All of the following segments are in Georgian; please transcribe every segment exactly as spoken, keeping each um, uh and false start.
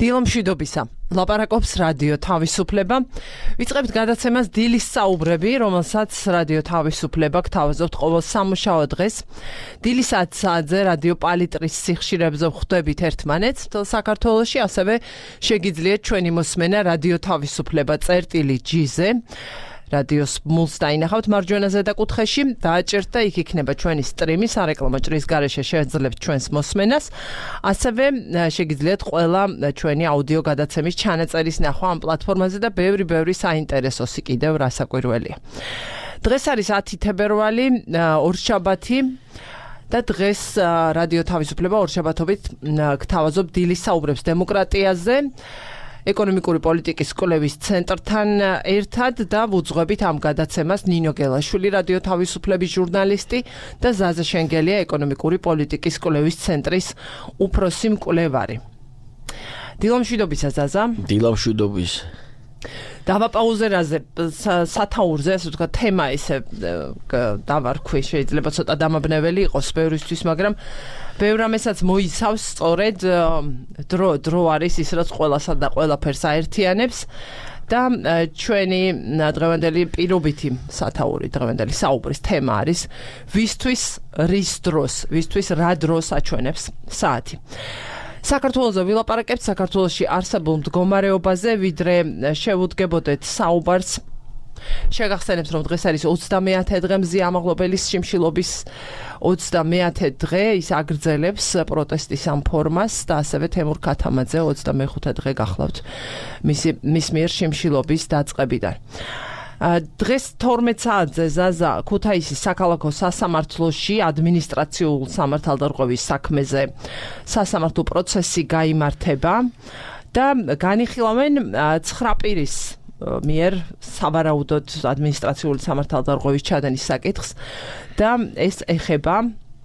დილომშვიდობისა. ლაპარაკობს რადიო თავისუფლება. ვიწყებთ გადაცემას დილის საუბრები, რომელსაც რადიო თავისუფლება გთავაზობთ ყოველ სამუშაო დღეს. დილის ათ საათზე რადიო პალიტრის სიხშირებზე ვხვდებით ერთმანეთს. მთელ საქართველოში ასევე შეგიძლიათ ჩვენი მოსმენა რადიო თავისუფლება წერტილი ჯი-ზე. რადიოს მულს დაინახავთ მარჯვენა ზედაკუთხეში, დააჭერთ და იქ იქნება ჩვენი სტრიმი, სარეკლამო ჭრის გარეშე შეეძლებთ ჩვენს მოსმენას. ასევე შეგიძლიათ ყველა ჩვენი აუდიო გადაცემის ჩანაწერის ნახვა ამ პლატფორმაზე და ბევრი ბევრი საინტერესოსი კიდევ რასაკვირველია. დღეს არის ათი თებერვალი, ორშაბათი და დღეს რადიო თავისუფლება ორშაბათობით გთავაზობ დილის საუბრებს დემოკრატიაზე. ეკონომიკური პოლიტიკის კვლევის ცენტრთან ერთად და ვუძღვებით ამ გადაცემას ნინო გელაშვილი, რადიო თავისუფლების ჟურნალისტი და ზაზა შენგელია, ეკონომიკური პოლიტიკის კვლევის ცენტრის უფროსი მკვლევარი. დილომშვიდობისა ზაზა. დილომშვიდობის. დავაპაუზერაზე სათაურზე, ასე ვთქვათ, თემა ისე დავარქვი, შეიძლება ცოტა დამაბნეველი იყოს ბევრისთვის, მაგრამ ბევრ რამესაც მოიცავს სწორედ დრო დრო არის ის, რაც ყველასა და ყველაფერს აერთიანებს და ჩვენი დღევანდელი პირობითი სათაური, დღევანდელი საუბრის თემა არის ვისთვის რის დროს, ვისთვის რა დროს აჩვენებს საათი. საქართველოს ვილაპარაკებთ საქართველოში არსებულ მდგომარეობაზე, ვიდრე შევუდგებოდეთ საუბარს. შეგახსენებთ, რომ დღეს არის ოცდამეათე დღე მზიამაღლობელის შიმშილობის ოცდამეათე დღე, ის აგრძელებს პროტესტის ამ ფორმას და ასევე თემურ ქათამაძე ოცდამეხუთე დღე გახლავთ მისი მის მიერ შიმშილობის დაწყებიდან. დღეს თორმეტ საათზე ზაზა ქუთაისის საქალაქო სასამართლოში ადმინისტრაციულ სამართალდარღვევის საქმეზე სასამართლო პროცესი გაიმართება და განიხილავენ ცხრა პირის მიერ სავარაუდოდ ადმინისტრაციული სამართალდარღვევის ჩადენის საკითხს და ეს ეხება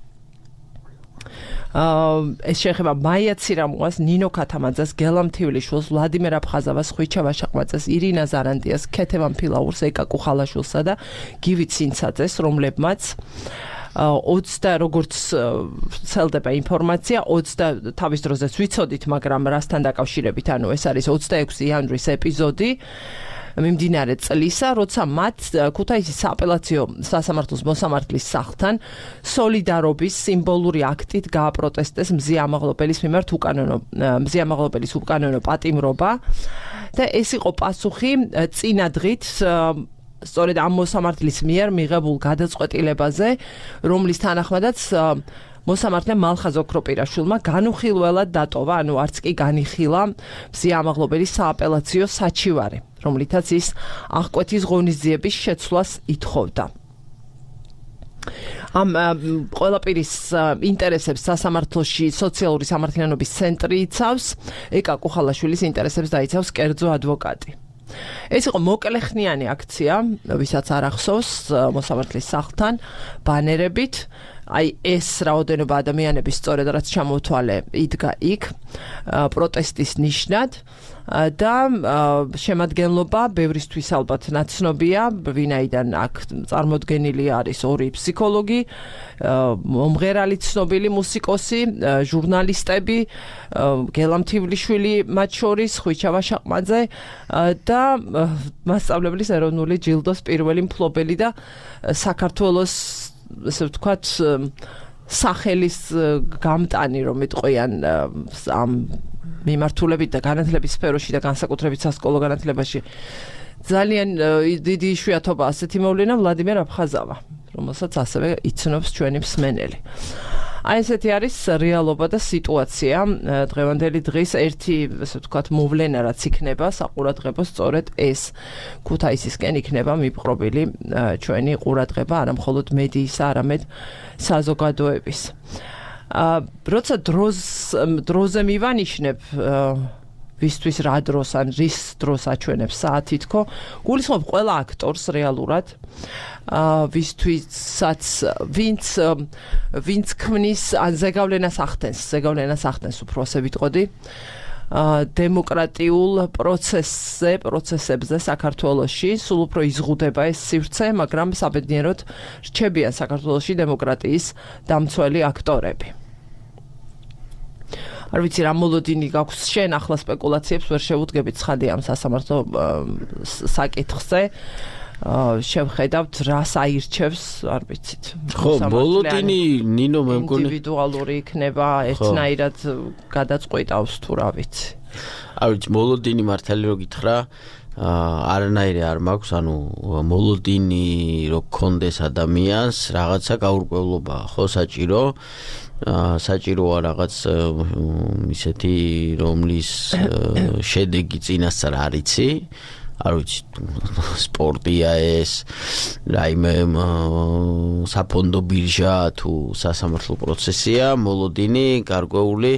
ეს შეეხება მაია ცირამუას, ნინო ქათამაძეს, გელამ თივლიშვილს, ვლადიმერ აფხაზავას, ხვიჩა ვაშაყმაწეს, ირინა ზარანდიას, ქეთევან ფილაურს, ეკა კუხალაშვილსა და გივი ცინცაძეს, რომლებმაც ოცდა როგორც ცელდება ინფორმაცია, ოცდა თავის დროზეც ვიცოდით, მაგრამ რასთან დაკავშირებით, ანუ ეს არის ოცდაექვსი იანვრის ეპიზოდი მიმდინარე წლისა, როცა მათ ქუთაისის სააპელაციო სასამართლოს მოსამართლის სახლთან სოლიდარობის სიმბოლური აქტით გააპროტესტეს მზიამაღლობელის მიმართ უკანონო მზიამაღლობელის უკანონო პატიმრობა და ეს იყო პასუხი წინა დღით სწორედ ამ მოსამართლის მიერ მიღებულ გადაწყვეტილებაზე, რომლის თანახმადაც მოსამართლემ მალხაზ ოქროპირაშვილმა განუხილველად დატოვა, ანუ არც კი განიხილა მზიამაღლობელის სააპელაციო საჩივარი, რომლითაც ის აღკვეთის ღონისძიების შეცვლას ითხოვდა. ამ ყველა პირის ინტერესებს სასამართლოში სოციალური სამართლიანობის ცენტრი იცავს, ეკა კუხალაშვილის ინტერესებს დაიცავს კერძო ადვოკატი. ეს იყო მოკლეხნიანი აქცია, ვისაც არ ახსოვს მოსამართლის სახლთან ბანერებით, აი ეს რაოდენობა ადამიანების სწორედ რაც ჩამოთვალე იდგა იქ პროტესტის ნიშნად და შემადგენლობა ბევრისთვის ალბათ ნაცნობია, ვინაიდან აქ წარმოდგენილი არის ორი ფსიქოლოგი, მომღერალი ცნობილი მუსიკოსი, ჟურნალისტები, გელამ თივლიშვილი მათ შორის, ხვიჩა ვაშაყმაძე და მასწავლებლის ეროვნული ჯილდოს პირველი მფლობელი და საქართველოს ესე ვთქვათ სახელის გამტანი, რომ იტყვიან ამ მიმართულებით და განათლების სფეროში და განსაკუთრებით სასკოლო განათლებაში ძალიან დიდი იშვიათობა ასეთი მოვლენა ვლადიმერ აფხაზავა, რომელსაც ასევე იცნობს ჩვენი მსმენელი. აი ესეთი არის რეალობა და სიტუაცია დღევანდელი დღის ერთი, ასე ვთქვათ, მოვლენა რაც იქნება საყურადღებო, სწორედ ეს ქუთაისისკენ იქნება მიპყრობილი ჩვენი ყურადღება, არა მხოლოდ მედიისა, არამედ საზოგადოების. როცა დროз დროზე მივანიშნებ ვისთვის რა დროს ან რის დროს აჩვენებს საათი თქო, გულისხმობ ყველა აქტორს რეალურად, ვისთვისაც ვინც ვინც ქმნის ან ზეგავლენას ახდენს, ზეგავლენას ახდენს უფრო ასე ვიტყოდი, დემოკრატიულ პროცესზე, პროცესებზე საქართველოში, სულ უფრო იზღუდება ეს სივრცე, მაგრამ საბედნიეროდ რჩებიან საქართველოში დემოკრატიის დამცველი აქტორები. არ ვიცი რა მოლოდინი გაქვს შენ ახლა სპეკულაციებს ვერ შევუდგებით ცხადი ამ სასამართლო საკითხზე შევხედავთ რას აირჩევს არ ვიცით ხო მოლოდინი ნინო მე მგონი ინდივიდუალური იქნება ერთნაირად გადაწყვეტავს თუ რა ვიცი არ ვიცი მოლოდინი მართალი რო გითხრა არანაირი არ მაქვს ანუ მოლოდინი რო გქონდეს ადამიანს რაღაცა გაურკვევლობა ხო საჭირო საჭიროა რაღაც ისეთი რომლის შედეგი წინასწარ არ იცი არ ვიცი სპორტია ეს რაიმე საფონდო ბირჟა თუ სასამართლო პროცესია მოლოდინი გარკვეული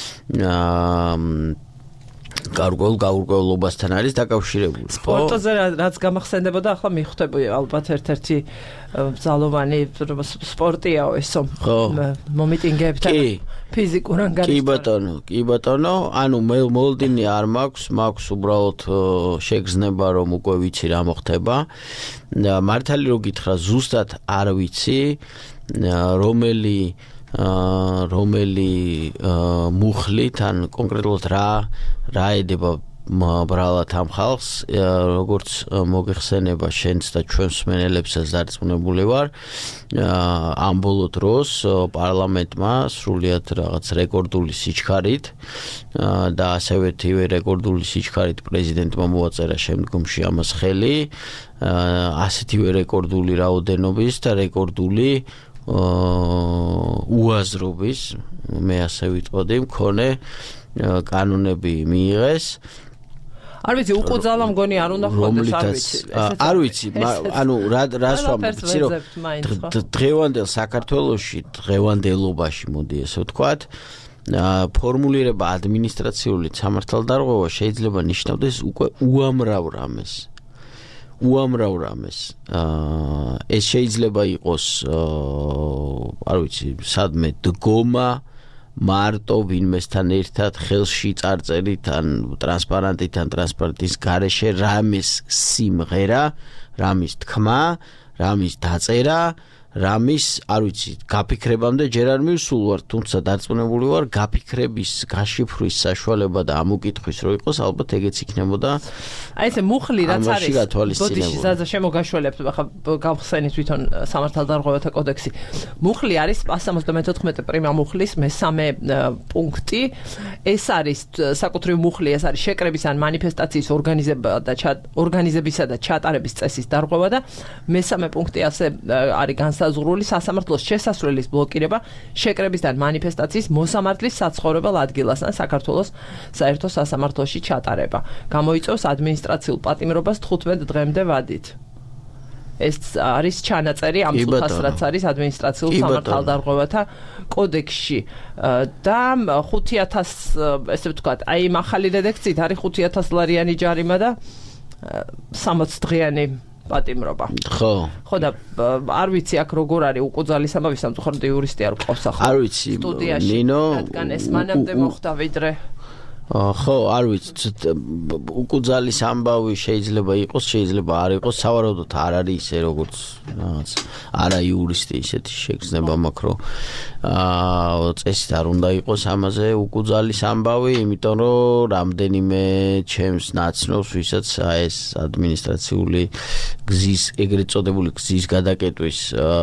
გარკვეულ გაურკვევლობასთან არის დაკავშირებული. სპორტზე რაც გამახსენდებოდა, ახლა მიხვდები ალბათ ერთ-ერთი ძალოვანი სპორტიაო ესო. მომიტინგეებთან ფიზიკურ ანგარიშთან. კი ბატონო, კი ბატონო, ანუ მე მოლოდინი არ მაქვს, მაქვს უბრალოდ შეგრძნება რომ უკვე ვიცი რა მოხდება. მართალი რო გითხრა, ზუსტად არ ვიცი, რომელი რომელი მუხლით ან კონკრეტულად რა რა ედება ბრალად ამ ხალხს როგორც მოგეხსენება შენს და ჩვენს მსმენელებსაც დარწმუნებული ვარ ამ ბოლო დროს პარლამენტმა სრულიად რაღაც რეკორდული სიჩქარით და ასევე თივე რეკორდული სიჩქარით პრეზიდენტმა მოაწერა შემდგომში ამას ხელი ასეთივე რეკორდული რაოდენობის და რეკორდული უაზრობის მე ასე ვიტყოდი მქონე კანონები მიიღეს არ ვიცი უყუძალა მგონი არ უნდა ხოდეს არ ვიცი არ ვიცი ანუ რა რას ვამბობ რომ დღევანდელ საქართველოში დღევანდელობაში მოდი ესე ვთქვათ ფორმულირება ადმინისტრაციული სამართალდარღვევა შეიძლება ნიშნავდეს უკვე უამრავ რამეს უამრავ რამეს ეს შეიძლება იყოს არ ვიცი სადმე დგომა მარტო ვინმესთან ერთად ხელში წარწერით ან ტრანსპარანტით ან ტრანსპარენტის გარეშე რამის სიმღერა რამის თქმა რამის დაწერა რამის არ ვიცი გაფიქრებამდე ჯერ არ მივსულ ვარ თუმცა დარწმუნებული ვარ გაფიქრების გაშიფრვის საშუალება და ამოკითხვის რო იყოს ალბათ ეგეც იქნებოდა აი ესე მუხლი რაც არის ბოდიში ზაზა შემოგაშველებს ახლა გავხსენით თვითონ სამართალდარღვევათა კოდექსი მუხლი არის one seventy-four პრიმა მუხლის მესამე პუნქტი ეს არის საკუთრივ მუხლი ეს არის შეკრების ან მანიფესტაციის ორგანიზება და ორგანიზებისა და ჩატარების წესის დარღვევა და მესამე პუნქტი ასე არის საზღვრული სასამართლოს შესასვლელის ბლოკირება შეკრებისთან მანიფესტაციის მოსამართლის საცხოვრებელ ადგილას ან საქართველოს საერთო სასამართლოში ჩატარება. გამოიწვევს ადმინისტრაციულ პატიმრობას თხუთმეტ დღემდე ვადით. ეს არის ჩანაწერი ამ წუთას რაც არის ადმინისტრაციულ სამართალდარღვევათა კოდექსში და ხუთი ათას ესე ვთქვათ, აი ამ ახალი რედაქციით არის ხუთი ათას ლარიანი ჯარიმა და სამოცი დღიანი პატიმრობა. ხო. ხო და არ ვიცი აქ როგორ არის უკუძალის ამბავი სამწუხაროდ იურისტი არ ყავს ახლა. არ ვიცი. ნინო, რადგან ეს მანამდე მოხდა ვიდრე ხო, არ ვიცი. უკუძალის ამბავი შეიძლება იყოს, შეიძლება არ იყოს, სავარაუდოდ არ არის ისე როგორც რაღაც არა იურისტი ისეთი შეგრძნება მაქვს, რომ აა წესით არ უნდა იყოს ამაზე უკუძალის ამბავი, იმიტომ რომ რამდენიმე ჩემს ნაცნობს, ვისაც ეს ადმინისტრაციული გზის, ეგრეთ წოდებული გზის გადაკეტვის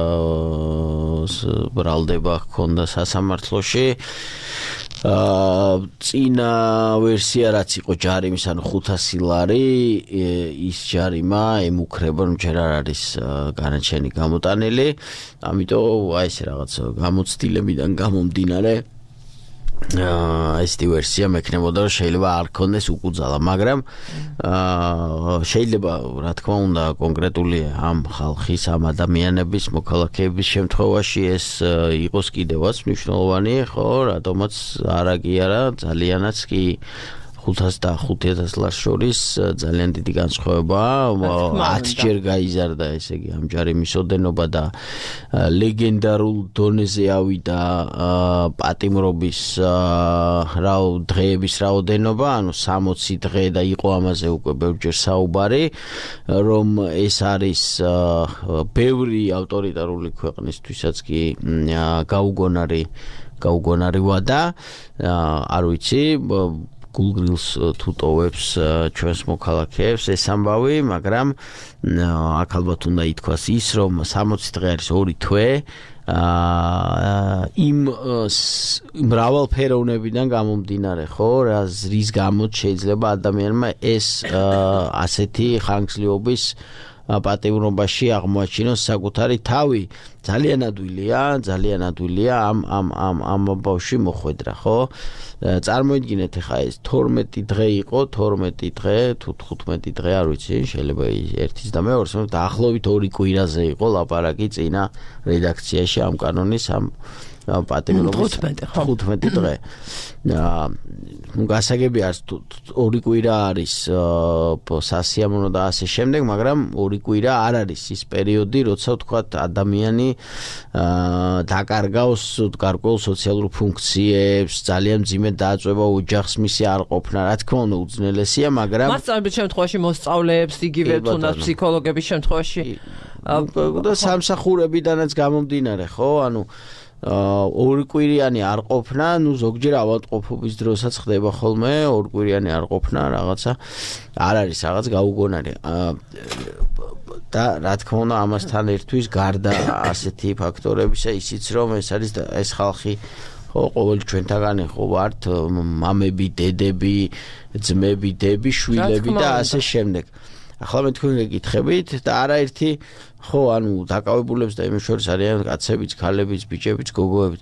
აა ბრალდება ჰქონდა სასამართლოში. აა წინა ვერსია რაც იყო ჯარიმის ანუ ხუთასი ლარი ის ჯარიმა ემუქრება რომ ჯერ არ არის განაჩენი გამოტანილი ამიტომ აი ეს რაღაც გამოცდილებიდან გამომდინარე აა ეს ვერსია მექნებოდა რომ შეიძლება არ ქონდეს უკუძალა მაგრამ აა შეიძლება რა თქმა უნდა კონკრეტული ამ ხალხის ამ ადამიანების მოქალაქეების შემთხვევაში ეს იყოს კიდევაც მნიშვნელოვანი ხო რატომაც არა კი არა ძალიანაც კი ხუთას და ხუთი ათას ლარს შორის ძალიან დიდი განსხვავებაა ათჯერ გაიზარდა ესე იგი ამ ჯარიმის ოდენობა და ლეგენდარულ დონეზე ავიდა პატიმრობის რა დღეების რაოდენობა ანუ სამოცი დღე და იყო ამაზე უკვე ბევრჯერ საუბარი რომ ეს არის ბევრი ავტორიტარული ქვეყნისთვისაც კი გაუგონარი გაუგონარივა და არ ვიცი გულგრილს თუ ტოვებს ჩვენს მოქალაქეებს ეს ამბავი, მაგრამ აქ ალბათ უნდა ითქვას ის, რომ სამოცი დღე არის ორი თვე იმ მრავალფეროვნებიდან გამომდინარე, ხო, რის გამოც შეიძლება ადამიანმა ეს ასეთი ხანგრძლივობის პატიმრობაში აღმოაჩინოს საკუთარი თავი. ძალიან ადვილია, ძალიან ადვილია ამ ამ ამ ამბავში მოხვედრა, ხო? წარმოიდგინეთ ახლა ეს თორმეტი დღე იყო, თორმეტი დღე თუ თხუთმეტი დღე, არ ვიცი, შეიძლება ერთის და მეორის, დაახლოებით ორი კვირაზე იყო ლაპარაკი წინა რედაქციაში ამ კანონის ამ პატიმრობის თხუთმეტი დღე. ნუ გასაგები არის ორი კვირა არის სასიამოვნო და ასე შემდეგ, მაგრამ ორი კვირა არ არის ის პერიოდი, როცა ვთქვათ ადამიანი დაკარგავს გარკვეულ სოციალურ ფუნქციებს, ძალიან მძიმედ დააწვევა ოჯახს მისი არ ყოფნა, რა თქმა უნდა უძნელესია, მაგრამ მასწავლებლის შემთხვევაში მოსწავლეებს იგივე თუნდაც ფსიქოლოგების შემთხვევაში და სამსახურებიდანაც გამომდინარე, ხო? ანუ ორი კვირიანი არ ყოფნა, ნუ ზოგჯერ ავადმყოფობის დროსაც ხდება ხოლმე, ორი კვირიანი არ ყოფნა, რაღაცა არ არის რაღაც გაუგონარი. და რა თქმა უნდა ამასთან ერთვის გარდა ასეთი ფაქტორებისა ისიც რომ ეს არის ეს ხალხი ხო ყოველ ჩვენთაგანი ხო ვართ მამები, დედები, ძმები, დები, შვილები და ასე შემდეგ. ახლა მე თქვენ გეკითხებით და არაერთი ხო ანუ დაკავებულებს და იმის შორის არიან კაცებიც, ქალებიც, ბიჭებიც, გოგოებიც.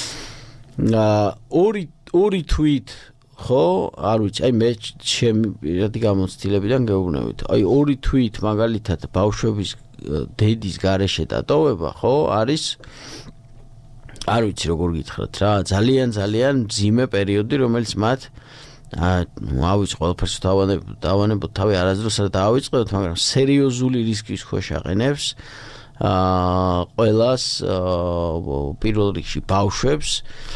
ორი ორი თვით ხო, არ ვიცი, აი მე ჩემი პირადი გამოცდილებიდან გეუბნებით. აი ორი თვით მაგალითად ბავშვების დედის გარეშე დატოვება, ხო, არის არ ვიცი როგორ გითხრათ რა, ძალიან ძალიან მძიმე პერიოდი, რომელიც მათ ნუ ავიც ყველაფერს დავანებოთ თავი არასდროს არ დავიწყებთ, მაგრამ სერიოზული რისკის ქვეშ აყენებს აა ყველას პირველ რიგში ბავშვებს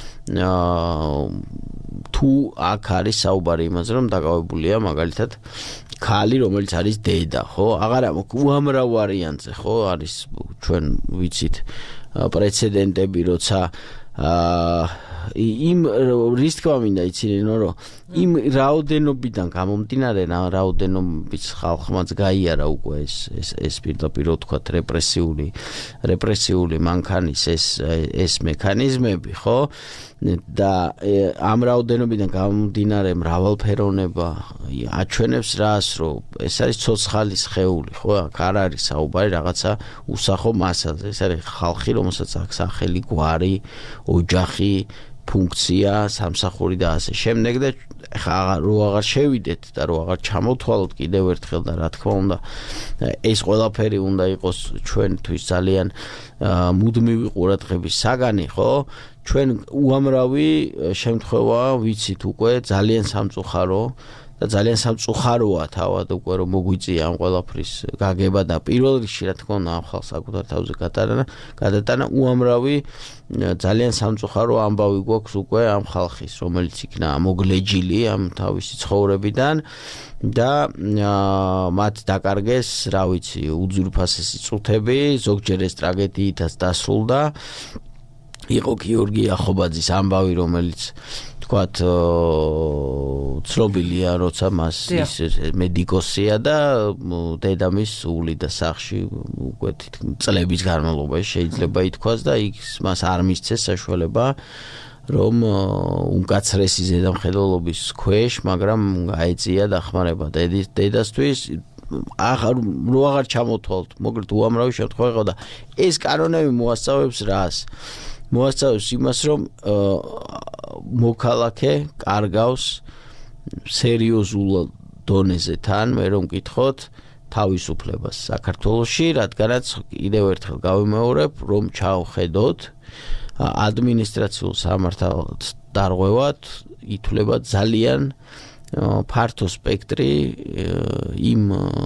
თუ აქ არის საუბარი იმაზე რომ დაკავებულია მაგალითად ქალი რომელიც არის დედა, ხო? აღარა უამრავ ვარიანტზე, ხო? არის ჩვენ ვიცით პრეცედენტები, როცა აა იმ რის თქმა მინდა იცინო რომ იმ რაოდენობიდან გამომდინარე რაოდენობის ხალხმაც გაიარა უკვე ეს ეს ეს პირდაპირ ვთქვათ რეპრესიული რეპრესიული მანქანის ეს ეს მექანიზმები, ხო? და ამ რაოდენობიდან გამომდინარე მრავალფეროვნება აჩვენებს რას, რომ ეს არის ცოცხალი სხეული, ხო? აქ არ არის საუბარი რაღაცა უსახო მასალზე, ეს არის ხალხი, რომელსაც აქვს სახელი, გვარი, ოჯახი, ფუნქცია, სამსახური და ასე შემდეგ და ხა რო აღარ შევიდეთ და რო აღარ ჩამოვთვალოთ კიდევ ერთხელ და რა თქმა უნდა ეს ყველაფერი უნდა იყოს ჩვენთვის ძალიან მუდმივი ყურადღების საგანი, ხო? ჩვენ უამრავი შემთხვევა ვიცით უკვე ძალიან სამწუხარო და ძალიან სამწუხაროა თავად უკვე რომ მოგვიწია ამ ყველაფრის გაგება და პირველ რიგში რა თქმა უნდა ამ ხალხს საკუთარ თავზე გადატანა გადატანა უამრავი ძალიან სამწუხარო ამბავი გვაქვს უკვე ამ ხალხის, რომელიც იქნა მოგლეჯილი ამ თავისი ცხოვრებიდან და მათ დაკარგეს, რა ვიცი, უძვირფასესი წუთები, ზოგჯერ ეს ტრაგედიითაც დასრულდა. იყო გიორგი ახობაძის ამბავი, რომელიც თქვათ ცნობილია, როცა მას ის მედიკოსია და დედამის სული და სახში უკვე წლების განმავლობაში შეიძლება ითქვას და ის მას არ მისცეს საშუალება რომ უმკაცრესი ზედამხედველობის ქვეშ, მაგრამ გაეწია დახმარება დედასთვის აღარ რო აღარ ჩამოთვალთ, მოკლედ უამრავი შემთხვევა იყო და ეს კანონები მოასწავებს რას? მოასწავებს იმას, რომ მოქალაქე კარგავს სერიოზულ დონეზე თან, მე რომ მკითხოთ, თავისუფლებას საქართველოში, რადგანაც კიდევ ერთხელ გავიმეორებ, რომ ჩავხედოთ ადმინისტრაციულ სამართალს დარღვევად ითვლება ძალიან ფართო სპექტრი იმ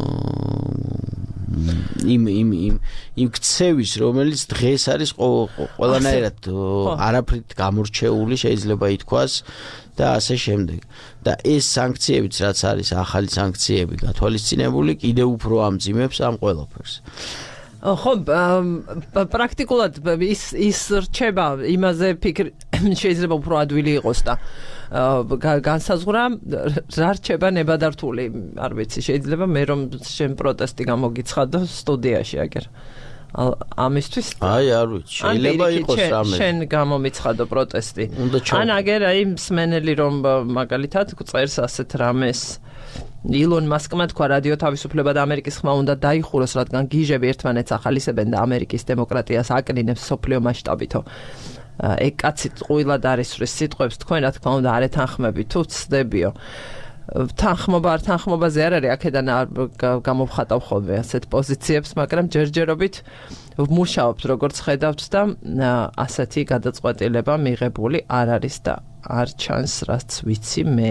იმ იმ იმ იმ ქცევის, რომელიც დღეს არის ყველანაირად არაფრით გამორჩეული, შეიძლება ითქვას და ასე შემდეგ. და ეს სანქციებიც, რაც არის ახალი სანქციები გათვალისწინებული, კიდევ უფრო ამძიმებს ამ ყველაფერს. ხო, პრაქტიკულად ის ის რჩება იმაზე ფიქრი შეიძლება უფრო ადვილი იყოს და განსაზღვრა რა რჩება ნებადართული, არ ვიცი, შეიძლება მე რომ შენ პროტესტი გამოგიცხადო სტუდიაში აგერ. ამისთვის აი არ ვიცი, შეიძლება იყოს რამე. შენ გამომიცხადო პროტესტი. ან აგერ აი მსმენელი რომ მაგალითად წერს ასეთ რამეს ილონ მასკმა თქვა რადიო თავისუფლება და ამერიკის ხმა უნდა დაიხუროს, რადგან გიჟები ერთმანეთს ახალისებენ და ამერიკის დემოკრატიას აკნინებს სოფლიო მასშტაბითო. ეგ კაცი ყვილად არის სვრის სიტყვებს თქვენ რა თქმა უნდა არ ეთანხმები თუ ცდებიო. თანხმობა არ თანხმობაზე არ არის, აქედან გამოვხატავ ხოლმე ასეთ პოზიციებს, მაგრამ ჯერჯერობით ვმუშაობთ როგორც ხედავთ და ასეთი გადაწყვეტილება მიღებული არ არის და არ ჩანს რაც ვიცი მე.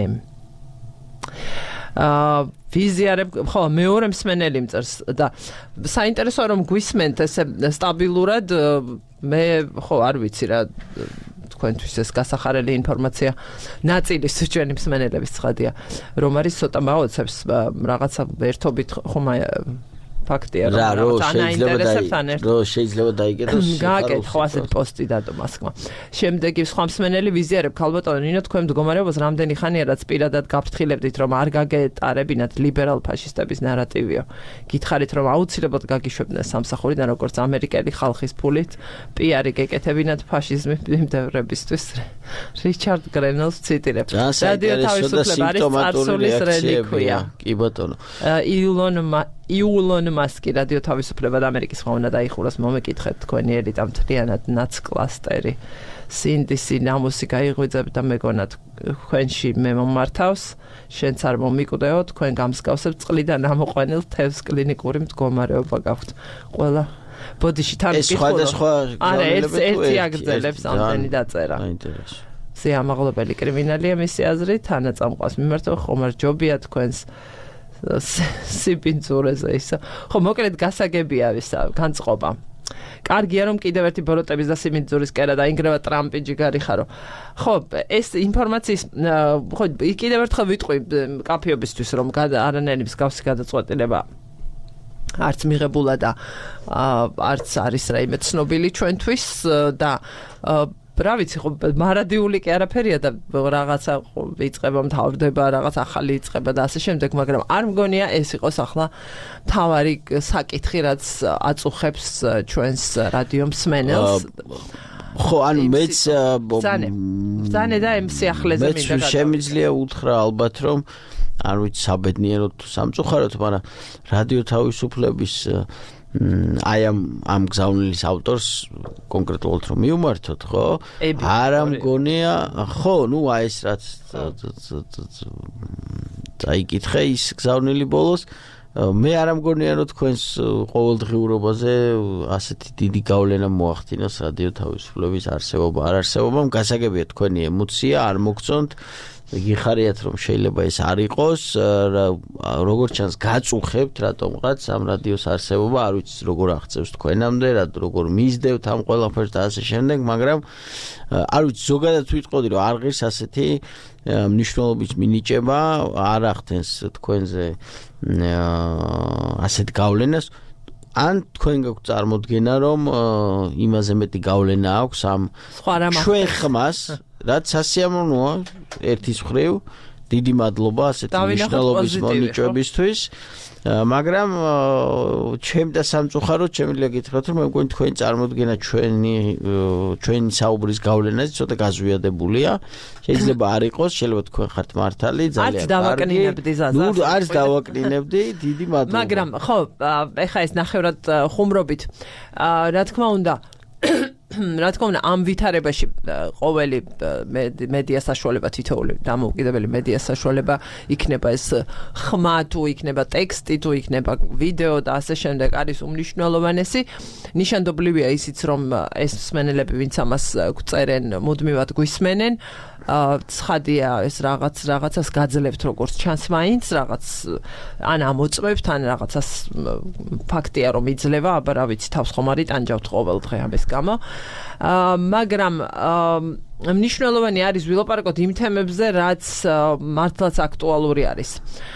აა ვიზიარებ, ხო, მეორე მსმენელი მწერს და საინტერესოა რომ გვისმენთ ესე სტაბილურად, მე ხო არ ვიცი რა თქვენთვის ეს გასახარელი ინფორმაცია ნაწილის ჩვენი მსმენელების ცხადია, რომ არის ცოტა მაოცებს რაღაცა ერთობით ხომ ფაქტია რომ რაღაცა აინტერესებს ან ერთ რომ შეიძლება დაიგეთოს გააკეთო ასეთ პოსტი დადო მასკმა. შემდეგი სხვა მსმენელი ვიზიარებ ქალბატონო ნინო თქვენ მდგომარეობას რამდენი ხანია რაც პირადად გაფრთხილებდით რომ არ გაგეტარებინათ ლიბერალ ფაშისტების ნარატივიო. გითხარით რომ აუცილებლად გაგიშვებდნენ სამსახურიდან როგორც ამერიკელი ხალხის ფულით პიარი გეკეთებინათ ფაშიზმის მიმდევრებისთვის. რიჩარდ გრენელს ციტირებ. რადიო თავისუფლება არის წარსულის რელიკვია. კი ბატონო. ილონ ილონ მასკი რადიო თავისუფლება და ამერიკის ხმა უნდა დაიხუროს, მომეკითხეთ თქვენი ელიტა მთლიანად ნაცკლასტერი სინდისი ნამუსი გაიღვიძებ და მეგონა თქვენში მე მომართავს, შენც არ მომიკვდეო, თქვენ გამსკავსებთ წყლიდან ამოყვანილ თევზს კლინიკური მდგომარეობა გაქვთ. ყველა ბოდიში თან ეს სხვადასხვა არა ერთ ერთი აგრძელებს ამდენი დაწერა. საინტერესო. სიამაღლებელი კრიმინალია მისი აზრით, თანაწამყვას მიმართება ხომარჯობია თქვენს სიბინძურეზე ისა. ხო, მოკლედ გასაგებია ისა, განწყობა. კარგია რომ კიდევ ერთი ბოროტების და სიმინძურის კერა დაინგრევა ტრამპი ჯიგარი ხარო. ხო, ეს ინფორმაციის ხო კიდევ ერთხელ ვიტყვი კაფეობისთვის რომ არანაირი მსგავსი გადაწყვეტილება არც მიღებულა და არც არის რაიმე ცნობილი ჩვენთვის და რა ვიცი ხო მარადიული კი არაფერია და რაღაცა იწყება მთავრდება, რაღაც ახალი იწყება და ასე შემდეგ, მაგრამ არ მგონია ეს იყოს ახლა თავარი საკითხი რაც აწუხებს ჩვენს რადიო მსმენელს. ხო, ანუ მეც ზანე და ამ სიახლეზე მინდა გადავიდე. მეც შემიძლია უთხრა ალბათ რომ არ ვიცი საბედნიეროდ თუ სამწუხაროდ, მაგრამ რადიო თავისუფლების აი ამ ამ გზავნილის ავტორს კონკრეტულად რომ მიუმართოთ, ხო? არ ამგონია, ხო, ნუ აი ეს რაც წაიკითხე ის გზავნილი ბოლოს, მე არ ამგონია რომ თქვენს ყოველდღიურობაზე ასეთი დიდი გავლენა მოახდინოს რადიო თავისუფლების არსებობა, არ არსებობამ, გასაგებია თქვენი ემოცია, არ მოგწონთ გიხარიათ რომ შეიძლება ეს არ იყოს, როგორც ჩანს გაწუხებთ რატომღაც ამ რადიოს არსებობა, არ ვიცი როგორ აღწევს თქვენამდე, როგორ მისდევთ ამ ყველაფერს და ასე შემდეგ, მაგრამ არ ვიცი ზოგადად ვიტყოდი რომ არ ღირს ასეთი მნიშვნელობის მინიჭება, არ ახდენს თქვენზე ასეთ გავლენას. ან თქვენ გაქვთ წარმოდგენა რომ იმაზე მეტი გავლენა აქვს ამ ჩვენ ხმას, რაც სასიამოვნოა ერთის მხრივ, დიდი მადლობა ასეთი მნიშვნელობის მონიჭებისთვის, მაგრამ ჩემ და სამწუხაროდ შემიძლია გითხრათ რომ მე მგონი თქვენი წარმოდგენა ჩვენი ჩვენი საუბრის გავლენაზე ცოტა გაზვიადებულია, შეიძლება არ იყოს, შეიძლება თქვენ ხართ მართალი, ძალიან კარგი. ნუ არც დავაკნინებდი, დიდი მადლობა. მაგრამ ხო, ეხა ეს ნახევრად ხუმრობით, რა თქმა უნდა რა თქმა უნდა ამ ვითარებაში ყოველი მედია საშუალება თითოეული დამოუკიდებელი მედია საშუალება იქნება ეს ხმა თუ იქნება ტექსტი თუ იქნება ვიდეო და ასე შემდეგ არის უმნიშვნელოვანესი. ნიშანდობლივია ისიც რომ ეს მსმენელები ვინც ამას გვწერენ მუდმივად გვისმენენ, ცხადია ეს რაღაც რაღაცას გაძლევთ როგორც ჩანს მაინც რაღაც ან ამოწმებთ ან რაღაცას ფაქტია რომ იძლევა, აბა რა ვიცი თავს ხომ არ იტანჯავთ ყოველ დღე ამის გამო. მაგრამ მნიშვნელოვანი არის ვილაპარაკოთ იმ თემებზე, რაც მართლაც აქტუალური არის.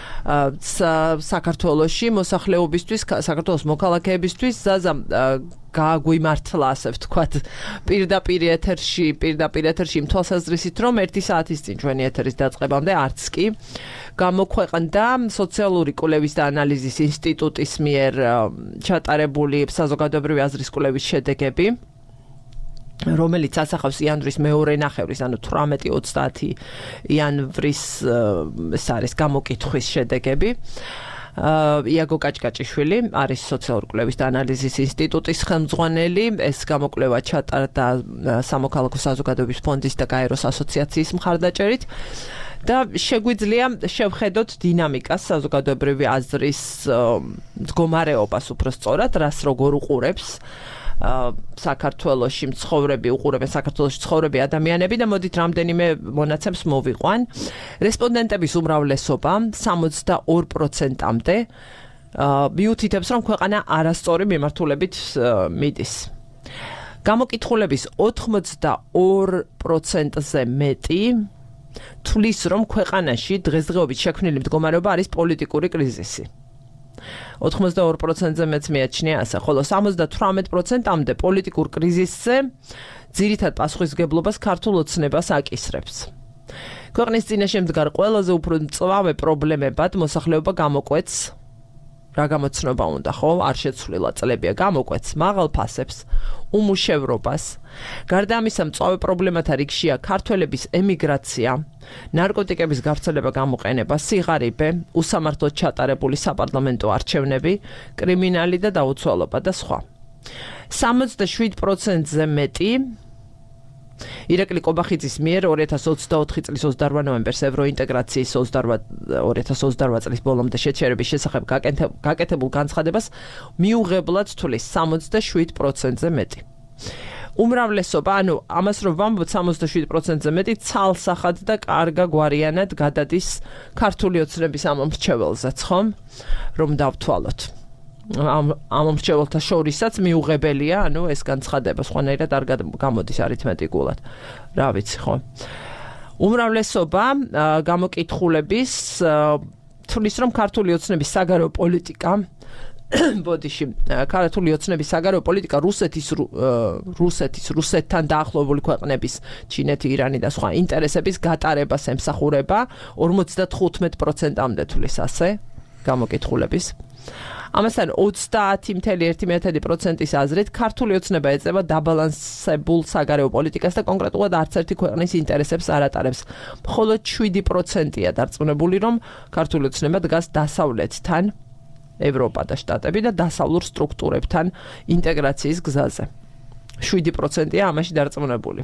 საქართველოში მოსახლეობისთვის, საქართველოს მოქალაქეებისთვის, ზაზა გააგვიმართლა, ასე ვთქვათ, პირდაპირ ეთერში, პირდაპირ ეთერში იმ თვალსაზრისით, რომ ერთი საათის წინ ჩვენი ეთერის დაწყებამდე არც კი გამოქვეყნდა სოციალური კვლევის და ანალიზის ინსტიტუტის მიერ ჩატარებული საზოგადოებრივი აზრის კვლევის შედეგები, რომელიც ასახავს იანვრის მეორე ნახევრის, ანუ თვრამეტი ოცდაათი იანვრის ეს არის გამოკითხვის შედეგები. იაგო კაჭკაჭიშვილი არის სოციალური კვლევის და ანალიზის ინსტიტუტის ხელმძღვანელი. ეს გამოკვლევა ჩატარდა სამოქალაქო საზოგადოების ფონდის და გაეროს ასოციაციის მხარდაჭერით. და შეგვიძლია შევხედოთ დინამიკას საზოგადოებრივი აზრის მდგომარეობას უფრო სწორად, რას როგორ უყურებს საქართველოში მცხოვრები უყურებენ საქართველოში მცხოვრები ადამიანები და მოდით რამდენიმე მონაცემს მოვიყვან. რესპონდენტების უმრავლესობა სამოცდაორ პროცენტამდე მიუთითებს, რომ ქვეყანა არასწორი მიმართულებით მიდის. გამოკითხულების ოთხმოცდაორ პროცენტზე მეტი თვლის, რომ ქვეყანაში დღესდღეობით შექმნილი მდგომარეობა არის პოლიტიკური კრიზისი. ოთხმოცდაორ პროცენტზე მეც მიაჩნია ასე, ხოლო სამოცდათვრამეტ პროცენტამდე პოლიტიკურ კრიზისზე ძირითად პასუხისმგებლობას ქართულ ოცნებას აკისრებს. ქვეყნის წინაშე მდგარ ყველაზე უფრო მწვავე პრობლემებად მოსახლეობა გამოკვეთს რა გამოცნობა უნდა, ხო? არ შეცვლილა წლებია, გამოკვეთს მაღალ ფასებს, უმუშევრობას. გარდა ამისა, მწვავე პრობლემათა რიგშია ქართველების ემიგრაცია, ნარკოტიკების გავრცელება, გამოყენება, სიღარიბე, უსამართლოდ ჩატარებული საპარლამენტო არჩევნები, კრიმინალი და დაუცველობა და სხვა. სამოცდაშვიდ პროცენტზე მეტი ირაკლი კობახიძის მიერ ორი ათას ოცდაოთხი წლის ოცდაორ ნოემბერს ევროინტეგრაციის ორი ათას ოცდაორ წლის ბოლომდე შეჩერების შესახებ გაკეთებულ განცხადებას მიუღებლად თვლის სამოცდაშვიდ პროცენტზე მეტი. უმრავლესობა, ანუ ამას რომ ვამბობთ სამოცდაშვიდ პროცენტზე მეტი ცალსახად და კარგა გვარიანად გადადის ქართული ოცნების ამ მრჩეველზეც, ხომ? რომ დავთვალოთ. ამ ამ მრჩეველთა შორისაც მიუღებელია, ანუ ეს განცხადება სხვანაირად არ გამოდის არითმეტიკულად. რა ვიცი, ხო? უმრავლესობა გამოკითხულების თვლის, რომ ქართული ოცნების საგარეო პოლიტიკა ბოდიში ქართული ოცნების საგარეო პოლიტიკა რუსეთის რუსეთის რუსეთთან დაახლოებული ქვეყნების ჩინეთი, ირანი და სხვა ინტერესების გატარებას ემსახურება ორმოცდათხუთმეტ პროცენტამდე თვლის ასე გამოკითხულების. ამასთან ოცდაათი კoma ერთი პროცენტის აზრით ქართული ოცნება ეწევა დაბალანსებულ საგარეო პოლიტიკას და კონკრეტულად არც ერთი ქვეყნის ინტერესებს არ ატარებს. მხოლოდ შვიდი პროცენტია დარწმუნებული, რომ ქართული ოცნება დგას დასავლეთთან, ევროპა და შტატები და დასავლურ სტრუქტურებთან ინტეგრაციის გზაზე. შვიდი პროცენტია ამაში დარწმუნებული.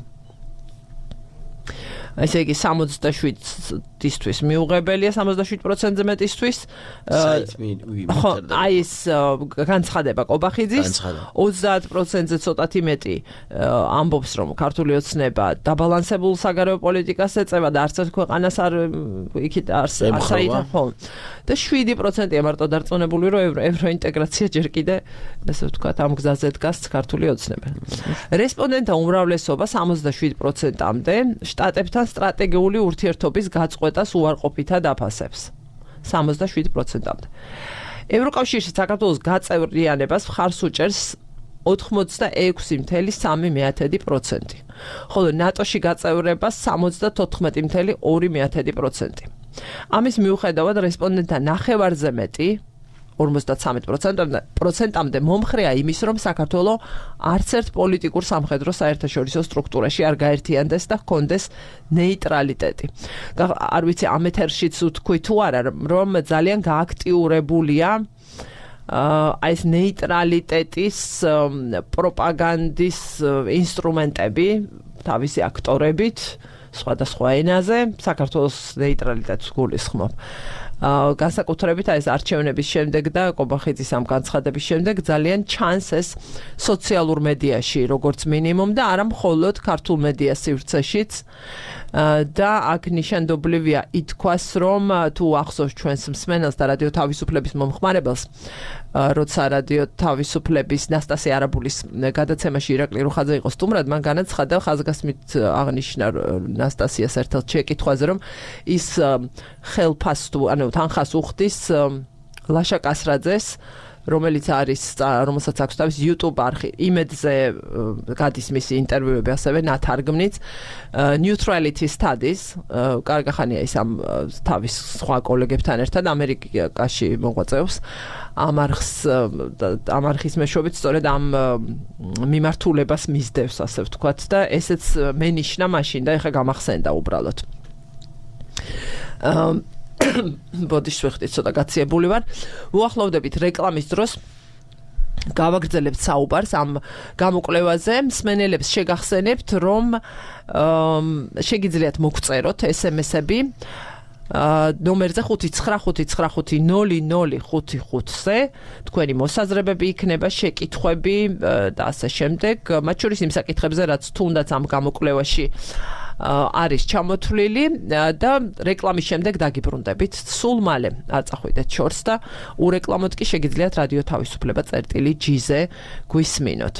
ესე იგი სამოცდაშვიდისთვის მიუღებელია სამოცდაშვიდ პროცენტზე მეტისთვის. ხო, აი ეს განცხადება კობახიძის ოცდაათ პროცენტზე ცოტათი მეტი ამბობს, რომ ქართული ოცნება დაბალანსებულ საგარეო პოლიტიკას ეწევა და არც ერთ ქვეყანას არ იქით არ საერთოდ ხო. და შვიდი პროცენტია მარტო დარწმუნებული, რომ ევროინტეგრაცია ჯერ კიდე ასე ვთქვათ ამ გზაზე დგას ქართული ოცნება. რესპონდენტთა უმრავლესობა სამოცდაშვიდ პროცენტამდე შტატებთან სტრატეგიული ურთიერთობის გაწყვეტას უარყოფითად აფასებს. სამოცდაშვიდ პროცენტამდე. ევროკავშირში საქართველოს გაწევრიანებას მხარს უჭერს ოთხმოცდაექვსი კoma სამი პროცენტი, ხოლო ნატოში გაწევრებას სამოცდათოთხმეტი კoma ორი პროცენტი. ამის მიუხედავად რესპონდენტთა ნახევარზე მეტი ორმოცდათრამეტ პროცენტამდე მომხრეა იმის, რომ საქართველო არც ერთ პოლიტიკურ სამხედრო საერთაშორისო სტრუქტურაში არ გაერთიანდეს და ჰქონდეს ნეიტრალიტეტი. არ ვიცი ამ ეთერშიც ვთქვი თუ არა, რომ ძალიან გააქტიურებულია აი ეს ნეიტრალიტეტის პროპაგანდის ინსტრუმენტები თავისი აქტორებით სხვადასხვა ენაზე საქართველოს ნეიტრალიტეტს გულისხმობ. განსაკუთრებით ეს არჩევნების შემდეგ და კობახიძის ამ განცხადების შემდეგ ძალიან ჩანს ეს სოციალურ მედიაში როგორც მინიმუმ და არა მხოლოდ ქართულ მედია სივრცეშიც და აქ ნიშანდობლივია ითქვას, რომ თუ ახსოვს ჩვენს მსმენელს და რადიო თავისუფლების მომხმარებელს, როცა რადიო თავისუფლების ნასტასია არაბულის გადაცემაში ირაკლი რუხაძე იყო სტუმრად, მან განაცხადა ხაზგასმით აღნიშნა ნასტასიას ერთად შეკითხვაზე, რომ ის ხელფასს თუ ანუ თანხას უხდის ლაშა კასრაძეს რომელიც არის რომელსაც აქვს თავის YouTube არხი, იმედზე გადის მისი ინტერვიუები, ასევე ნათარგმნიც Neutrality Studies, კარგახანია ის ამ თავის სხვა კოლეგებთან ერთად ამერიკაში მოღვაწეობს. ამ არხს ამ არხის მეშვეობით სწორედ ამ მიმართულებას მისდევს, ასე ვთქვათ და ესეც მენიშნა მაშინ და ეხლა გამახსენდა უბრალოდ. ბოდიშ ვეხტით, ცოტა გაციებული ვარ. უახლოვდებით რეკლამის დროს გავაგრძელებთ საუბარს ამ გამოკვლევაზე. მსმენელებს შეგახსენებთ, რომ შეგიძლიათ მოგწეროთ ეს ემ ესები ნომერზე ხუთი ცხრა ხუთი ცხრა ხუთი ნული ნული ხუთი ხუთზე. თქვენი მოსაზრებები იქნება, შეკითხვები და ასე შემდეგ. მათ შორის იმ საკითხებზე, რაც თუნდაც ამ გამოკვლევაში არის ჩამოთვლილი და რეკლამის შემდეგ დაგიბრუნდებით. სულ მალე არ წახვიდეთ შორს და ურეკლამოდ კი შეგიძლიათ რადიო თავისუფლება წერტილი ჯი-ზე გვისმინოთ.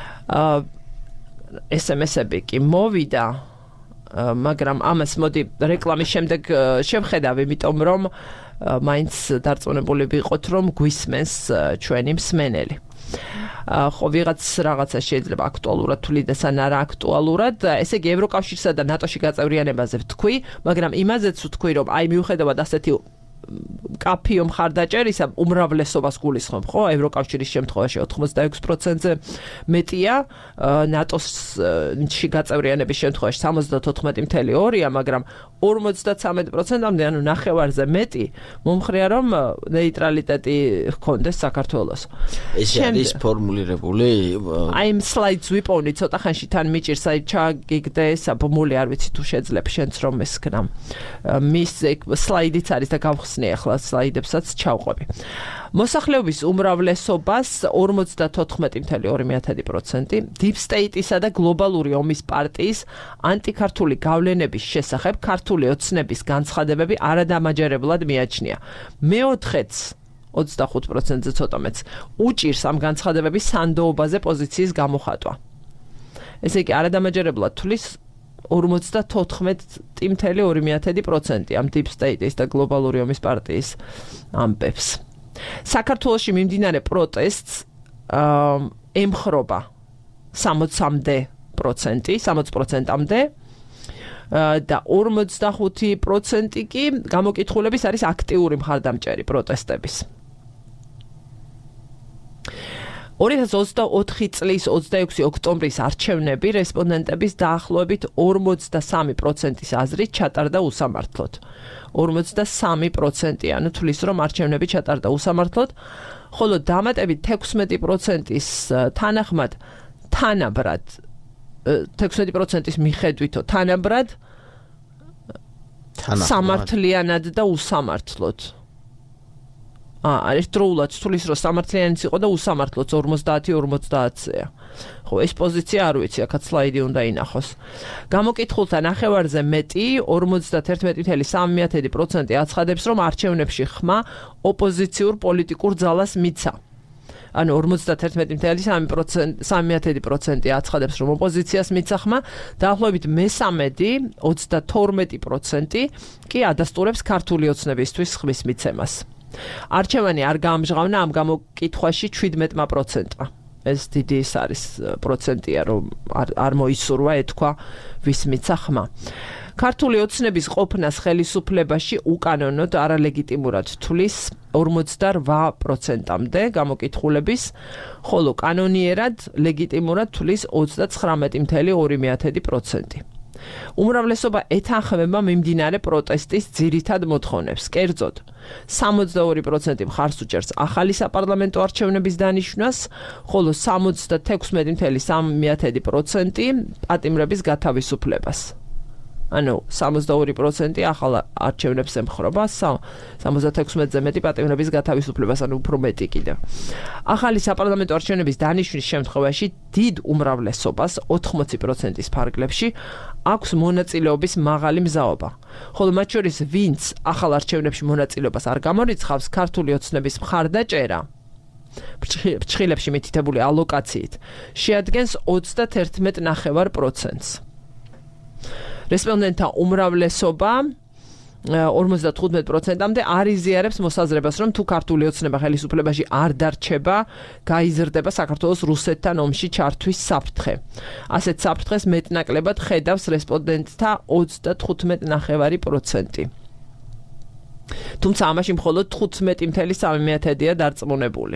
ეს ემ ესები კი მოვიდა, მაგრამ ამას მოდი რეკლამის შემდეგ შევხედავ, იმიტომ რომ მაინც დარწმუნებული ვიყოთ, რომ გვისმენს ჩვენი მსმენელი. ხო, ვიღაც რაღაცა შეიძლება აქტუალურად თulides ან არა აქტუალურად, ესე იგი ევროკავშირსა და ნატოში გაწევრიანებაზე ვთქვი, მაგრამ იმაზეც ვთქვი, რომ აი მიუხედავად ასეთი კაფიო მხარდაჭერისა უმრავლესობას გულისხმობ, ხო, ევროკავშირის შემთხვევაში ოცდაექვსი პროცენტზე მეტია, ნატოში გაწევრიანების შემთხვევაში სამოცდათოთხმეტი წუთი ორია, მაგრამ ორმოცდათრამეტი პროცენტამდე, ანუ ნახევარზე მეტი მომხრეა, რომ ნეიტრალიტეტი ჰქონდეს საქართველოს. ეს არის ფორმულირებული? აი იმ სლაიდს ვიპოვნი ცოტა ხანში თან მიჭირს, აი ჩაგიგდე ესა ბმული, არ ვიცი თუ შეძლებ შენც რომ ესქნა. მის სლაიდიც არის და გავხსნი ახლა სლაიდებსაც ჩავყვები. მოსახლეობის უმრავლესობას ორმოცდათოთხმეტი წუთი ორი პროცენტი Deep State-ისა და გლობალური ომის პარტიის ანტიქართული გავლენების შესახებ ქართული ოცნების განცხადებები არადამაჯერებლად მიაჩნია. მეოთხეც ოცდახუთ პროცენტზე ცოტა მეც უჭირს ამ განცხადებების სანდოობაზე პოზიციის გამოხატვა. ესე იგი არადამაჯერებლად თulis ორმოცდათოთხმეტი წუთი ორი პროცენტი ამ Deep State-ის და გლობალური ომის პარტიის ამბებს. საქართველოში მიმდინარე პროტესტს ემხრობა სამოცამდე პროცენტი, სამოც პროცენტამდე და ორმოცდახუთი პროცენტი კი გამოკითხულების არის აქტიური მხარდამჭერი პროტესტების. ორი ათას ოცდაოთხი წლის ოცდაექვსი ოქტომბრის არჩევნები რესპონდენტების დაახლოებით ორმოცდასამი პროცენტის აზრით ჩატარდა უსამართლოდ. ორმოცდასამი პროცენტი ანუ თulis რომ არჩევნები ჩატარდა უსამართლოდ, ხოლო დამატებით თექვსმეტი პროცენტის თანახმად თანაბრად თექვსმეტი პროცენტის მიხედვითო თანაბრად სამართლიანად და უსამართლოდ. აა, არის დროულად თulis რომ სამართლიანიც იყო და უსამართლოც ორმოცდაათი ორმოცდაათია. ხო, ეს პოზიცია არ ვიცი, აქაც სლაიდი უნდა ინახოს. გამოკითხულთა ნახევარზე მეტი, ორმოცდაერთი წუთი სამი პროცენტი აცხადებს, რომ არჩევნებში ხმა ოპოზიციურ პოლიტიკურ ძალას მიცა. ანუ ორმოცდაერთი წუთი სამი პროცენტი აცხადებს, რომ ოპოზიციას მიცა ხმა, დაახლოებით მესამედი, ოცდათორმეტი პროცენტი კი ადასტურებს ქართული ოცნებისთვის ხმის მიცემას. არჩევანი არ გაამჟღავნა ამ გამოკითხვაში შვიდმეტი პროცენტმა. ეს დიდი ის არის პროცენტია, რომ არ მოისურვა ეთქვა ვის მიცა ხმა. ქართული ოცნების ყოფნას ხელისუფლებაში უკანონოდ არალეგიტიმურად თulis ორმოცდარვა პროცენტამდე გამოკითხულების, ხოლო კანონიერად ლეგიტიმურად თulis ოცდაცხრამეტი წუთი ორი პროცენტი. უმრავლესობა ეთანხმება მიმდინარე პროტესტის ძირითად მოთხოვნებს. კერძოდ, სამოცდაორი პროცენტი მხარს უჭერს ახალი საპარლამენტო არჩევნების დანიშვნას, ხოლო სამოცდათექვსმეტი წუთი სამი პროცენტი პატიმრების გათავისუფლებას. ანუ სამოცდაორი პროცენტი ახალ არჩევნებს ემხრობა, სამოცდათექვსმეტზე მეტი პატიმრების გათავისუფლებას, ანუ უფრო მეტი კიდევ. ახალი საპარლამენტო არჩევნების დანიშვნის შემთხვევაში დიდ უმრავლესობას ოთხმოცი პროცენტის ფარგლებში აქვს მონაწილეობის მაღალი მზაობა. ხოლო მათ შორის ვინც ახალ არჩევნებში მონაწილეობას არ გამორიცხავს, ქართული ოცნების მხარდაჭერა ფრჩხილებში მითითებული ალოკაციით შეადგენს ოცდაერთი ნახევარ პროცენტს. რესპონდენტთა უმრავლესობა ორმოცდათხუთმეტ პროცენტამდე არ იზიარებს მოსაზრებას, რომ თუ ქართული ოცნება ხელისუფლებაში არ დარჩება, გაიზრდება საქართველოს რუსეთთან ომში ჩართვის საფრთხე. ასეთ საფრთხეს მეტნაკლებად ხედავს რესპონდენტთა ოცდათხუთმეტ ნახევარი პროცენტი. თუმცა ამაში მხოლოდ თხუთმეტი ფاصლე სამი მეათედია დარწმუნებული.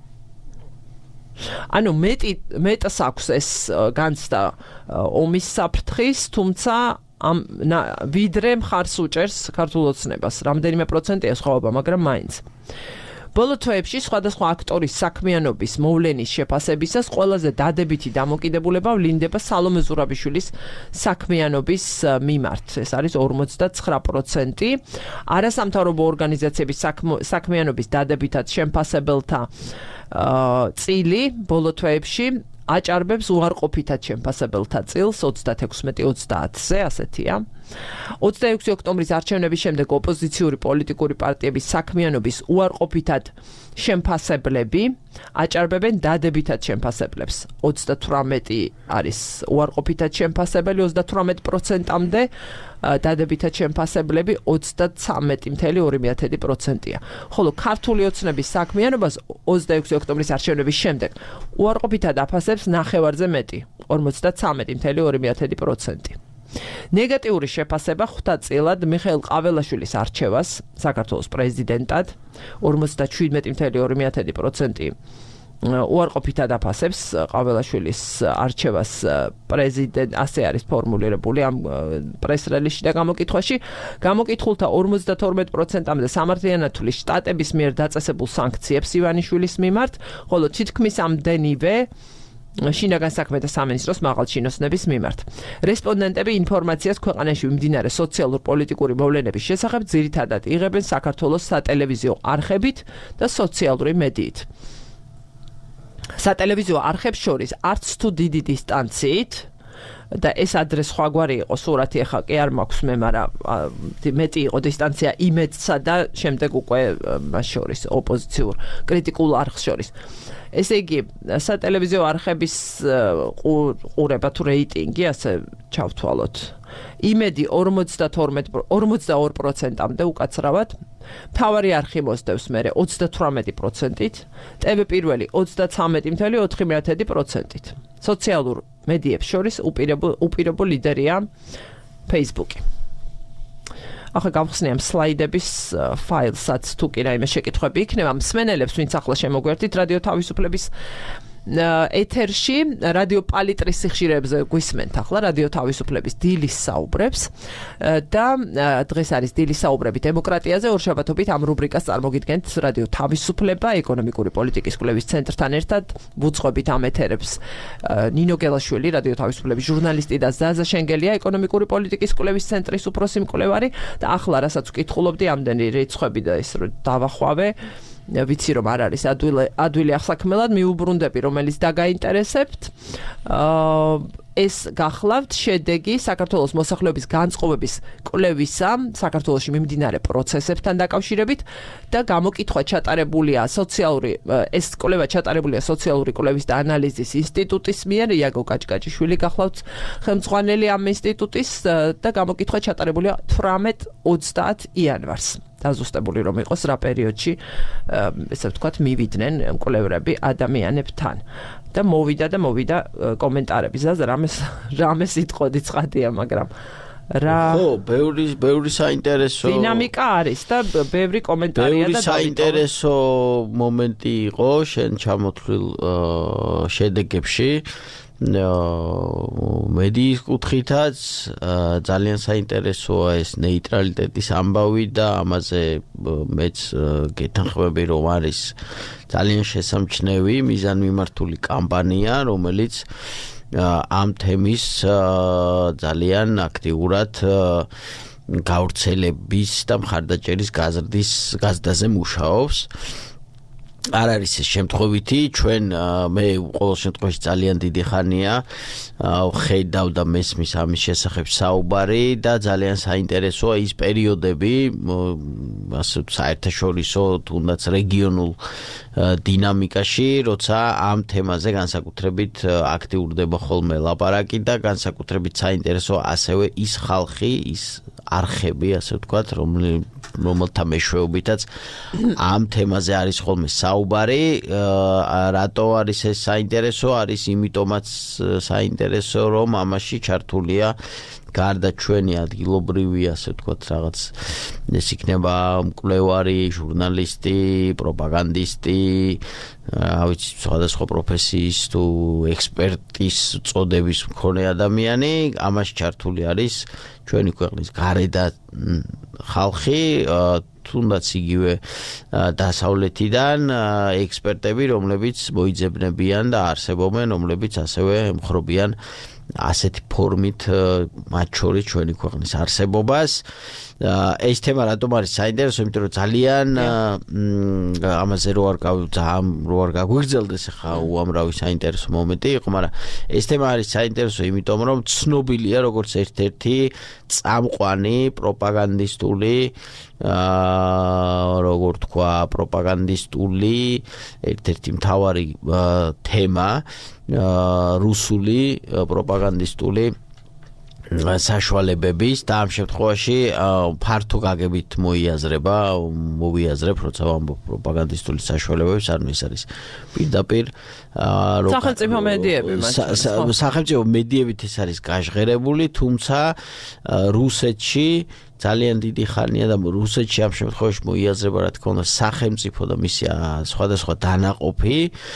ანუ მეტი მეტს აქვს ეს განცდა ომის საფრთხის, თუმცა ამ ვიდრე მხარს უჭერს ქართულ ოცნებას. რამდენიმე პროცენტია სხვაობა, მაგრამ მაინც. ბოლო თვეებში სხვადასხვა აქტორის საქმიანობის მოვლენის შეფასებისას ყველაზე დადებითი დამოკიდებულება ვლინდება სალომე ზურაბიშვილის საქმიანობის მიმართ. ეს არის ორმოცდაცხრა პროცენტი. არასამთავრობო ორგანიზაციების საქმიანობის დადებითად შემფასებელთა წილი ბოლო თვეებში აჭარბებს უარყოფითად შემფასებელთა წილს ოცდაექვსმეტი ოცდაათზე, ასეთია. ოცდაექვსი ოქტომბრის არჩევნების შემდეგ ოპოზიციური პოლიტიკური პარტიების საქმიანობის უარყოფითად შემფასებლები აჭარბებენ დადებითად შემფასებლებს. ოცდათვრამეტი არის უარყოფითად შემფასებელი ოცდათვრამეტ პროცენტამდე, დადებითად შემფასებლები ოცდაცამეტი ფაصლე ორი პროცენტია. ხოლო ქართული ოცნების საქმიანობას ოცდაექვსი ოქტომბრის არჩევნების შემდეგ უარყოფითად აფასებს ნახევარზე მეტი, ორმოცდაცამეტი ფაصლე ორი პროცენტი. ნეგატიური შეფასება ხვდა წილად მიხეილ ყაველაშვილის არჩევას საქართველოს პრეზიდენტად, ორმოცდაშვიდმეტი ფაصლე ორი პროცენტი უარყოფითად აფასებს ყაველაშვილის არჩევას პრეზიდენტ, ასე არის ფორმულირებული ამ პრეს-რელიზში და გამოკითხვაში. გამოკითხულთა ორმოცდათორმეტ პროცენტამდე სამართლიანათვლის შტატების მიერ დაწესებულ სანქციებს ივანიშვილის მიმართ, ხოლო თითქმის ამდენივე შინაგან საქმეთა სამინისტროს მაღალჩინოსნების მიმართ. რესპონდენტები ინფორმაციას ქვეყანაში მიმდინარე სოციალურ-პოლიტიკური მოვლენების შესახებ ძირითადად იღებენ საქართველოს სატელევიზიო არხებით და სოციალური მედიით. სატელევიზიო არხებს შორის არც თუ დიდი დისტანციით და ეს ადრე სხვაგვარი იყო სურათი, ახლა კი არ მაქვს მე, მაგრამ მეტი იყო დისტანცია იმედსა და შემდეგ უკვე მას შორის ოპოზიციურ კრიტიკულ არხს შორის. ესე იგი, სატელევიზიო არხების ყურება თუ რეიტინგი, ასე ჩავთვალოთ. იმედი ორმოცდაორ პროცენტამდე უკაცრავად, მთავარი არხი მოსდევს მერე ოცდათვრამეტი პროცენტით, ტევ პირველი ოცდაცამეტი ფაصლე ოთხი პროცენტით. სოციალურ მედიებს შორის უპირობო ლიდერია Facebook-ი. ახლა გავხსნი ამ სლაიდების ფაილსაც თუ კი რაიმე შეკითხვები იქნება მსმენელებს, ვინც ახლა შემოგვერთით რადიო თავისუფლების ეთერში, რადიო პალიტრის სიხშირეებზე გვისმენთ ახლა რადიო თავისუფლების დილის საუბრებს და დღეს არის დილის საუბრები დემოკრატიაზე. ორშაბათობით ამ რუბრიკას წარმოგიდგენთ რადიო თავისუფლება ეკონომიკური პოლიტიკის კვლევის ცენტრთან ერთად. ვუძღვებით ამ ეთერებს ნინო გელაშვილი, რადიო თავისუფლების ჟურნალისტი და ზაზა შენგელია, ეკონომიკური პოლიტიკის კვლევის ცენტრის უფროსი მკვლევარი და ახლა რასაც ვკითხულობდი, ამდენი რიცხვები და ეს რომ დავახვავე, ვიცი რომ არ არის ადვილი ადვილი ახსაქმელად, მიუბრუნდები რომელიც დაგაინტერესებთ. ეს გახლავთ შედეგი საქართველოს მოსახლეობის განწყობების კვლევისა საქართველოში მიმდინარე პროცესებთან დაკავშირებით და გამოკითხვა ჩატარებულია სოციალური ეს კვლევა ჩატარებულია სოციალური კვლევის და ანალიზის ინსტიტუტის მიერ. იაგო კაჭკაჭიშვილი გახლავთ ხელმძღვანელი ამ ინსტიტუტის და გამოკითხვა ჩატარებულია თვრამეტ ოცდაათ იანვარს. დაზუსტებული რომ იყოს რა პერიოდში ესე ვთქვათ მივიდნენ მკვლევრები ადამიანებთან და მოვიდა და მოვიდა კომენტარები. ზაზა რამეს რამეს იტყოდი ცხადია, მაგრამ რა ხო, ბევრი ბევრი საინტერესო დინამიკა არის და ბევრი კომენტარია და ბევრი საინტერესო მომენტი იყო შენ ჩამოთვლილ შედეგებში. მედიის კუთხითაც ძალიან საინტერესოა ეს ნეიტრალიტეტის ამბავი და ამაზე მეც გეთანხმები რომ არის ძალიან შესამჩნევი მიზანმიმართული კამპანია, რომელიც ამ თემის ძალიან აქტიურად გავრცელების და მხარდაჭერის გაზრდის გაზდაზე მუშაობს. არ არის ეს შემთხვევითი ჩვენ მე ყოველ შემთხვევაში ძალიან დიდი ხანია ხედავ და მესმის ამის შესახებ საუბარი და ძალიან საინტერესოა ის პერიოდები ასე საერთაშორისო თუნდაც რეგიონულ დინამიკაში როცა ამ თემაზე განსაკუთრებით აქტიურდება ხოლმე ლაპარაკი და განსაკუთრებით საინტერესოა ასევე ის ხალხი ის არხები ასე ვთქვათ რომელთა მეშვეობითაც ამ თემაზე არის ხოლმე საუბარი რატო არის ეს საინტერესო არის იმიტომაც საინტერესო რომ ამაში ჩართულია გარდა ჩვენი ადგილობრივი ასე ვთქვათ რაღაც ეს იქნება მკვლევარი ჟურნალისტი პროპაგანდისტი ავიცი სხვადასხვა პროფესიის თუ ექსპერტის წოდების მქონე ადამიანი ამაში ჩართული არის ჩვენი ქვეყნის გარედან ხალხი თუნდაც იგივე დასავლეთიდან ექსპერტები რომლებიც მოიძებნებიან და არსებობენ რომლებიც ასევე ემხრობიან ასეთი ფორმით მათ შორის ჩვენი ქვეყნის არსებობას ეს თემა რატომ არის საინტერესო იმიტომ რომ ძალიან ამაზე რო არ ძალიან რო არ გაგვიგრძელდეს ხა უამრავი საინტერესო მომენტი იყო მაგრამ ეს თემა არის საინტერესო იმიტომ რომ ცნობილია როგორც ერთ-ერთი წამყვანი პროპაგანდისტული როგორ თქვა პროპაგანდისტული ერთ-ერთი მთავარი თემა რუსული პროპაგანდისტული საშუალებების და ამ შემთხვევაში ფართო გაგებით მოიაზრება მოვიაზრებ როცა ვამბობ პროპაგანდისტული საშუალებების ანუ ეს არის პირდაპირ სახელმწიფო მედიები სახელმწიფო მედიებით ეს არის გაჟღერებული თუმცა რუსეთში ძალიან დიდი ხანია და რუსეთში ამ შემთხვევაში მოიაზრება რა თქმა უნდა სახელმწიფო და მისი სხვადასხვა დანაყოფი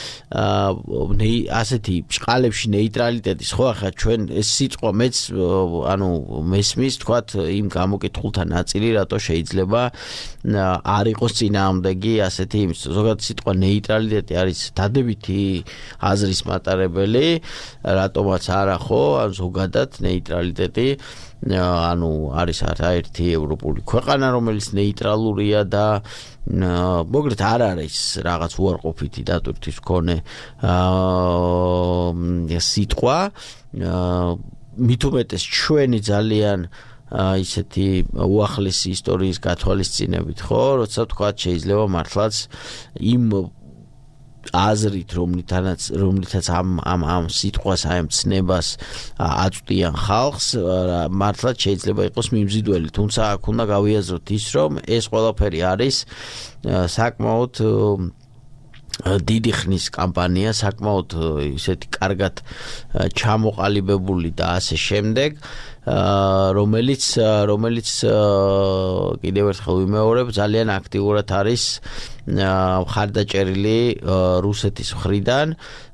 ასეთი ბჭყალებში ნეიტრალიტეტის ხო ახლა ჩვენ ეს სიტყვა მეც ანუ მესმის თქვათ იმ გამოკითხულთა ნაწილი რატო შეიძლება არ იყოს წინააღმდეგი ასეთი იმის ზოგადად სიტყვა ნეიტრალიტეტი არის დადებითი აზრის მატარებელი რატომაც არა ხო ან ზოგადად ნეიტრალიტეტი ანუ არის ერთი ევროპული ქვეყანა რომელიც ნეიტრალურია და მოგრეთ არ არის რაღაც უარყოფითი დატვირთვის მქონე სიტყვა მით უმეტეს ჩვენი ძალიან ისეთი უახლესი ისტორიის გათვალისწინებით ხო როცა თქვათ შეიძლება მართლაც იმ აზრით რომლითაც რომლითაც ამ ამ ამ სიტყვას ამ ცნებას აწვდიან ხალხს მართლაც შეიძლება იყოს მიმზიდველი თუმცა აქ უნდა გავიაზროთ ის რომ ეს ყველაფერი არის საკმაოდ დიდი ხნის კამპანია საკმაოდ ისეთი კარგად ჩამოყალიბებული და ასე შემდეგ რომელიც რომელიც კიდევ ერთხელ ვიმეორებ ძალიან აქტიურად არის მხარდაჭერილი რუსეთის მხრიდან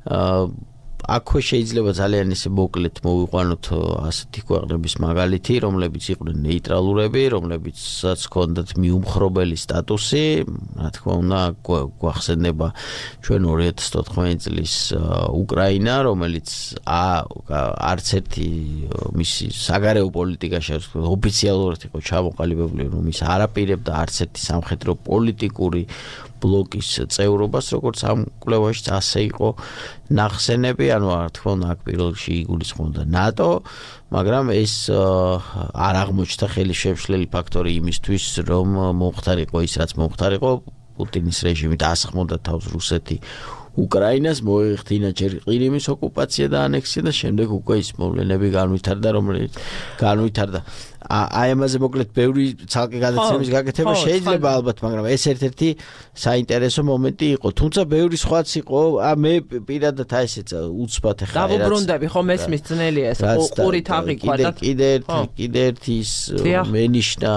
აქვე შეიძლება ძალიან ისე მოკლედ მოვიყვანოთ ასეთი ქვეყნების მაგალითი, რომლებიც იყვნენ ნეიტრალურები, რომლებიცაც ჰქონდათ მიუმხრობელი სტატუსი, რა თქმა უნდა, გვახსენდება ჩვენ ორი ათას ოთხმოცდაათი წლის უკრაინა, რომელიც არც ერთი მისი საგარეო პოლიტიკაში ოფიციალურად იყო ჩამოყალიბებული, რომ ის არ აპირებდა არც ერთი სამხედრო პოლიტიკური ბლოკის წევრობას, როგორც ამ კვლევაში ასე იყო ნახსენები, ანუ რა თქმა უნდა, აქ პირველ რიგში იგულისხმოდა ნატო, მაგრამ ეს არ აღმოჩნდა ხელისშემშლელი ფაქტორი იმისთვის, რომ მომხდარიყო ის, რაც მომხდარიყო, პუტინის რეჟიმი დაასხმოდა თავს რუსეთი უკრაინას, მოეხდინა ჯერ ყირიმის ოკუპაცია და ანექსია და შემდეგ უკვე ის მოვლენები განვითარდა, რომელიც განვითარდა. აი ამაზე მოკლედ ბევრი ცალკე გადაცემის გაკეთება შეიძლება ალბათ, მაგრამ ეს ერთ-ერთი საინტერესო მომენტი იყო. თუმცა ბევრი სხვაც იყო, მე პირადად აი ესეც უცბად ეხლა რაც დაუბრუნდები ხო მესმის ძნელია ეს ყურით აღიქვა და კიდე ერთი კიდე ერთი ის მენიშნა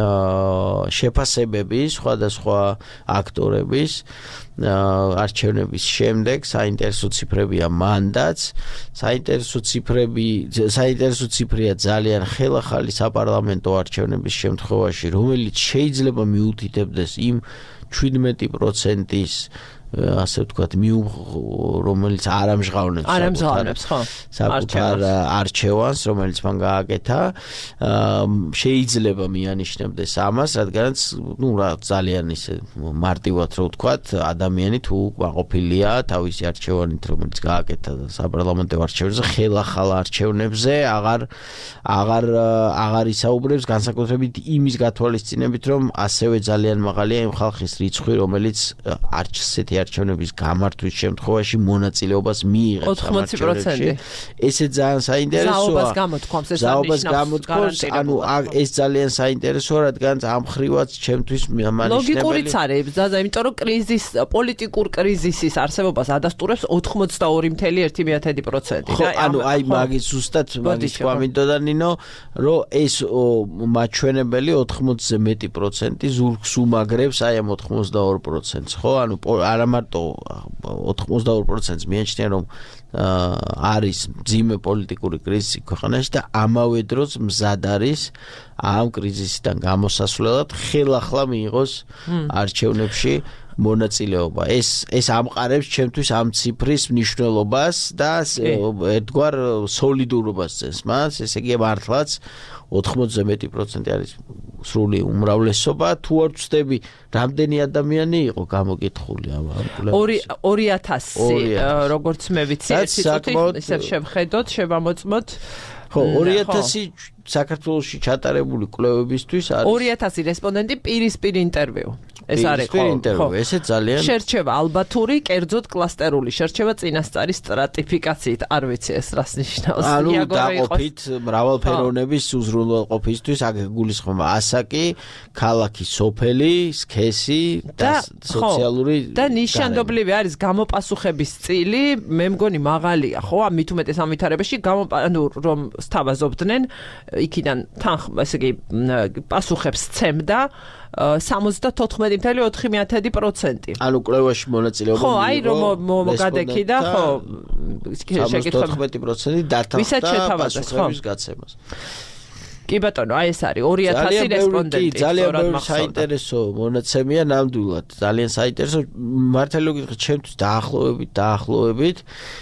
შეფასებები სხვადასხვა აქტორების არჩევნების შემდეგ საინტერესო ციფრებია მანდაც, საინტერესო ციფრები, საინტერესო ციფრია ძალიან ხელახალი საპარლამენტო არჩევნების შემთხვევაში, რომელიც შეიძლება მიუთითებდეს იმ ჩვიდმეტი პროცენტის ასე ვთქვათ, მიუ რომელიც არ ამჟღავნებს არ ამჟღავნებს, ხო? საკუთარ არჩევანს, რომელიც მან გააკეთა, შეიძლება მიანიშნებდეს ამას, რადგანაც, ну, რა ძალიან ისე მარტივად რო ვთქვათ, ადამიანი თუ მაყოფილია თავისი არჩევანით, რომელიც გააკეთა საპარლამენტო არჩევნებზე, ხელახალ არჩევნებზე, აღარ აღარ აღარ ისაუბრებს განსაკუთრებით იმის გათვალისწინებით, რომ ასევე ძალიან მაღალია იმ ხალხის რიცხვი, რომელიც არჩევანსეთი არჩევნების გამართვის შემთხვევაში მონაწილეობას მიიღებს ოთხმოცი პროცენტი. ესე ძალიან საინტერესოა. ზაობას გამოთქვამს, ეს ზაობას გამოთქვამს, ანუ ეს ძალიან საინტერესოა, რადგან ამ ხრივაც ჩემთვის მანიშნებელი. ლოგიკურიც არის, ზაზა, იმიტომ რომ კრიზის, პოლიტიკურ კრიზისის არსებობას ადასტურებს ოთხმოცდაორი წამსვლელი ერთი მეათედი პროცენტი. ხო, ანუ აი მაგის ზუსტად მაგის გვამინდოდა ნინო, რომ ეს მაჩვენებელი ოთხმოცზე მეტი პროცენტი ზურგს უმაგრებს აი ამ ოთხმოცდაორ პროცენტს, ხო? ანუ არა მარტო ოთხმოცდაორ პროცენტს მიაჩნია, რომ არის ძიმე პოლიტიკური კრიზისი ქვეყანაში და ამავე დროს მზად არის ამ კრიზისიდან გამოსასვლელად ხელახლა მიიღოს არჩევნებში მონაწილეობა. ეს ეს ამყარებს ჩემთვის ამ ციფრის მნიშვნელობას და ერთგვარ სოლიდურობას წეს მას, ესე იგი მართლაც ოთხმოცზე მეტი პროცენტი არის სრული უმრავლესობა. თუ არ ვწდები, რამდენი ადამიანი იყო გამოკითხული ამ ორი ათასი, როგორც მე ვიცი, ისე შევხედოთ, შევამოწმოთ. ხო, ორი ათასი საქართველოში ჩატარებული კვლევებისთვის არის ორი ათასი რესპონდენტი პირისპირ ინტერვიუ. ეს არის ხო, ინტერვიუ, ესე ძალიან შერჩევა ალბათური, კერძოდ კლასტერული შერჩევა წინასწარი სტრატიფიკაციით, არ ვიცი ეს რას ნიშნავს. ანუ დაყოფით მრავალფეროვნების უზრუნველყოფისთვის აქ გულისხმობა ასაკი, ქალაქი, სოფელი, სქესი და სოციალური და ნიშანდობლივი არის გამოპასუხების წილი, მე მგონი მაღალია, ხო? ამით უმეტეს ამ ვითარებაში ანუ რომ სთავაზობდნენ იქიდან თან ესე იგი პასუხებს ცემდა სამოცდათოთხმეტი წელი ოთხი მეათედი პროცენტი. ანუ კვლევაში მონაწილეობა ხო, აი რომ მოგადექი და ხო სამოცდათოთხმეტი პროცენტი დათავდა პასუხების გაცემას. კი ბატონო, აი ეს არის ორი ათასი რესპონდენტი. ძალიან ბევრი საინტერესო მონაცემია ნამდვილად. ძალიან საინტერესო მართალი გითხრათ, ჩემთვის დაახლოებით, დაახლოებით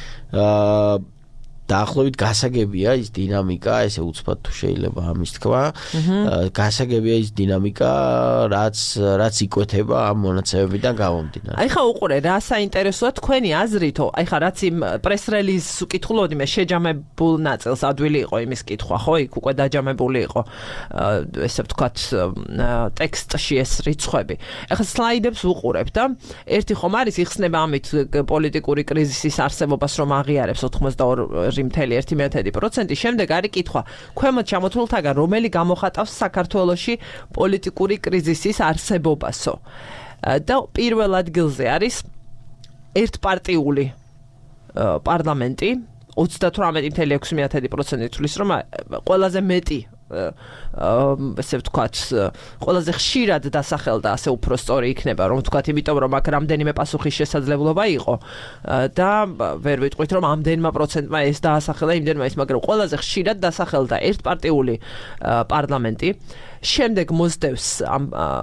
აა დაახლოებით გასაგებია ის დინამიკა, ესე უცბად თუ შეიძლება ამის თქვა. გასაგებია ის დინამიკა, რაც რაც იკვეთება ამ მონაცემებიდან გამომდინარე. აი ხა უყურე, რა საინტერესოა თქვენი აზრითო, აი ხა რაც იმ პრეს რელიზს უკითხულობდი, მე შეჯამებულ ნაწილს ადვილი იყო იმის კითხვა, ხო? იქ უკვე დაჯამებული იყო ესე ვთქვათ ტექსტში ეს რიცხვები. ახლა სლაიდებს ვუყურებ და ერთი ხომ არის იხსნება ამით პოლიტიკური კრიზისის არსებობას, რომ აღიარებს ოთხმოცდაორი მთელი ერთი მეათედი პროცენტი. შემდეგ არის კითხვა, ქვემოთ ჩამოთვლილთაგან რომელი გამოხატავს საქართველოში პოლიტიკური კრიზისის არსებობასო? და პირველ ადგილზე არის ერთპარტიული პარლამენტი, ოცდათვრამეტი წელი ექვსი მეათედი პროცენტი თვლის, რომ ყველაზე მეტი ესე ვთქვათ, ყველაზე ხშირად დასახელდა, ასე უფრო სწორი იქნება, რომ ვთქვათ, იმიტომ რომ აქ რამდენიმე პასუხის შესაძლებლობა იყო და ვერ ვიტყვით, რომ ამდენმა პროცენტმა ეს დაასახელა, იმდენმა ის, მაგრამ ყველაზე ხშირად დასახელდა ერთპარტიული პარლამენტი. შემდეგ მოსდევს ამ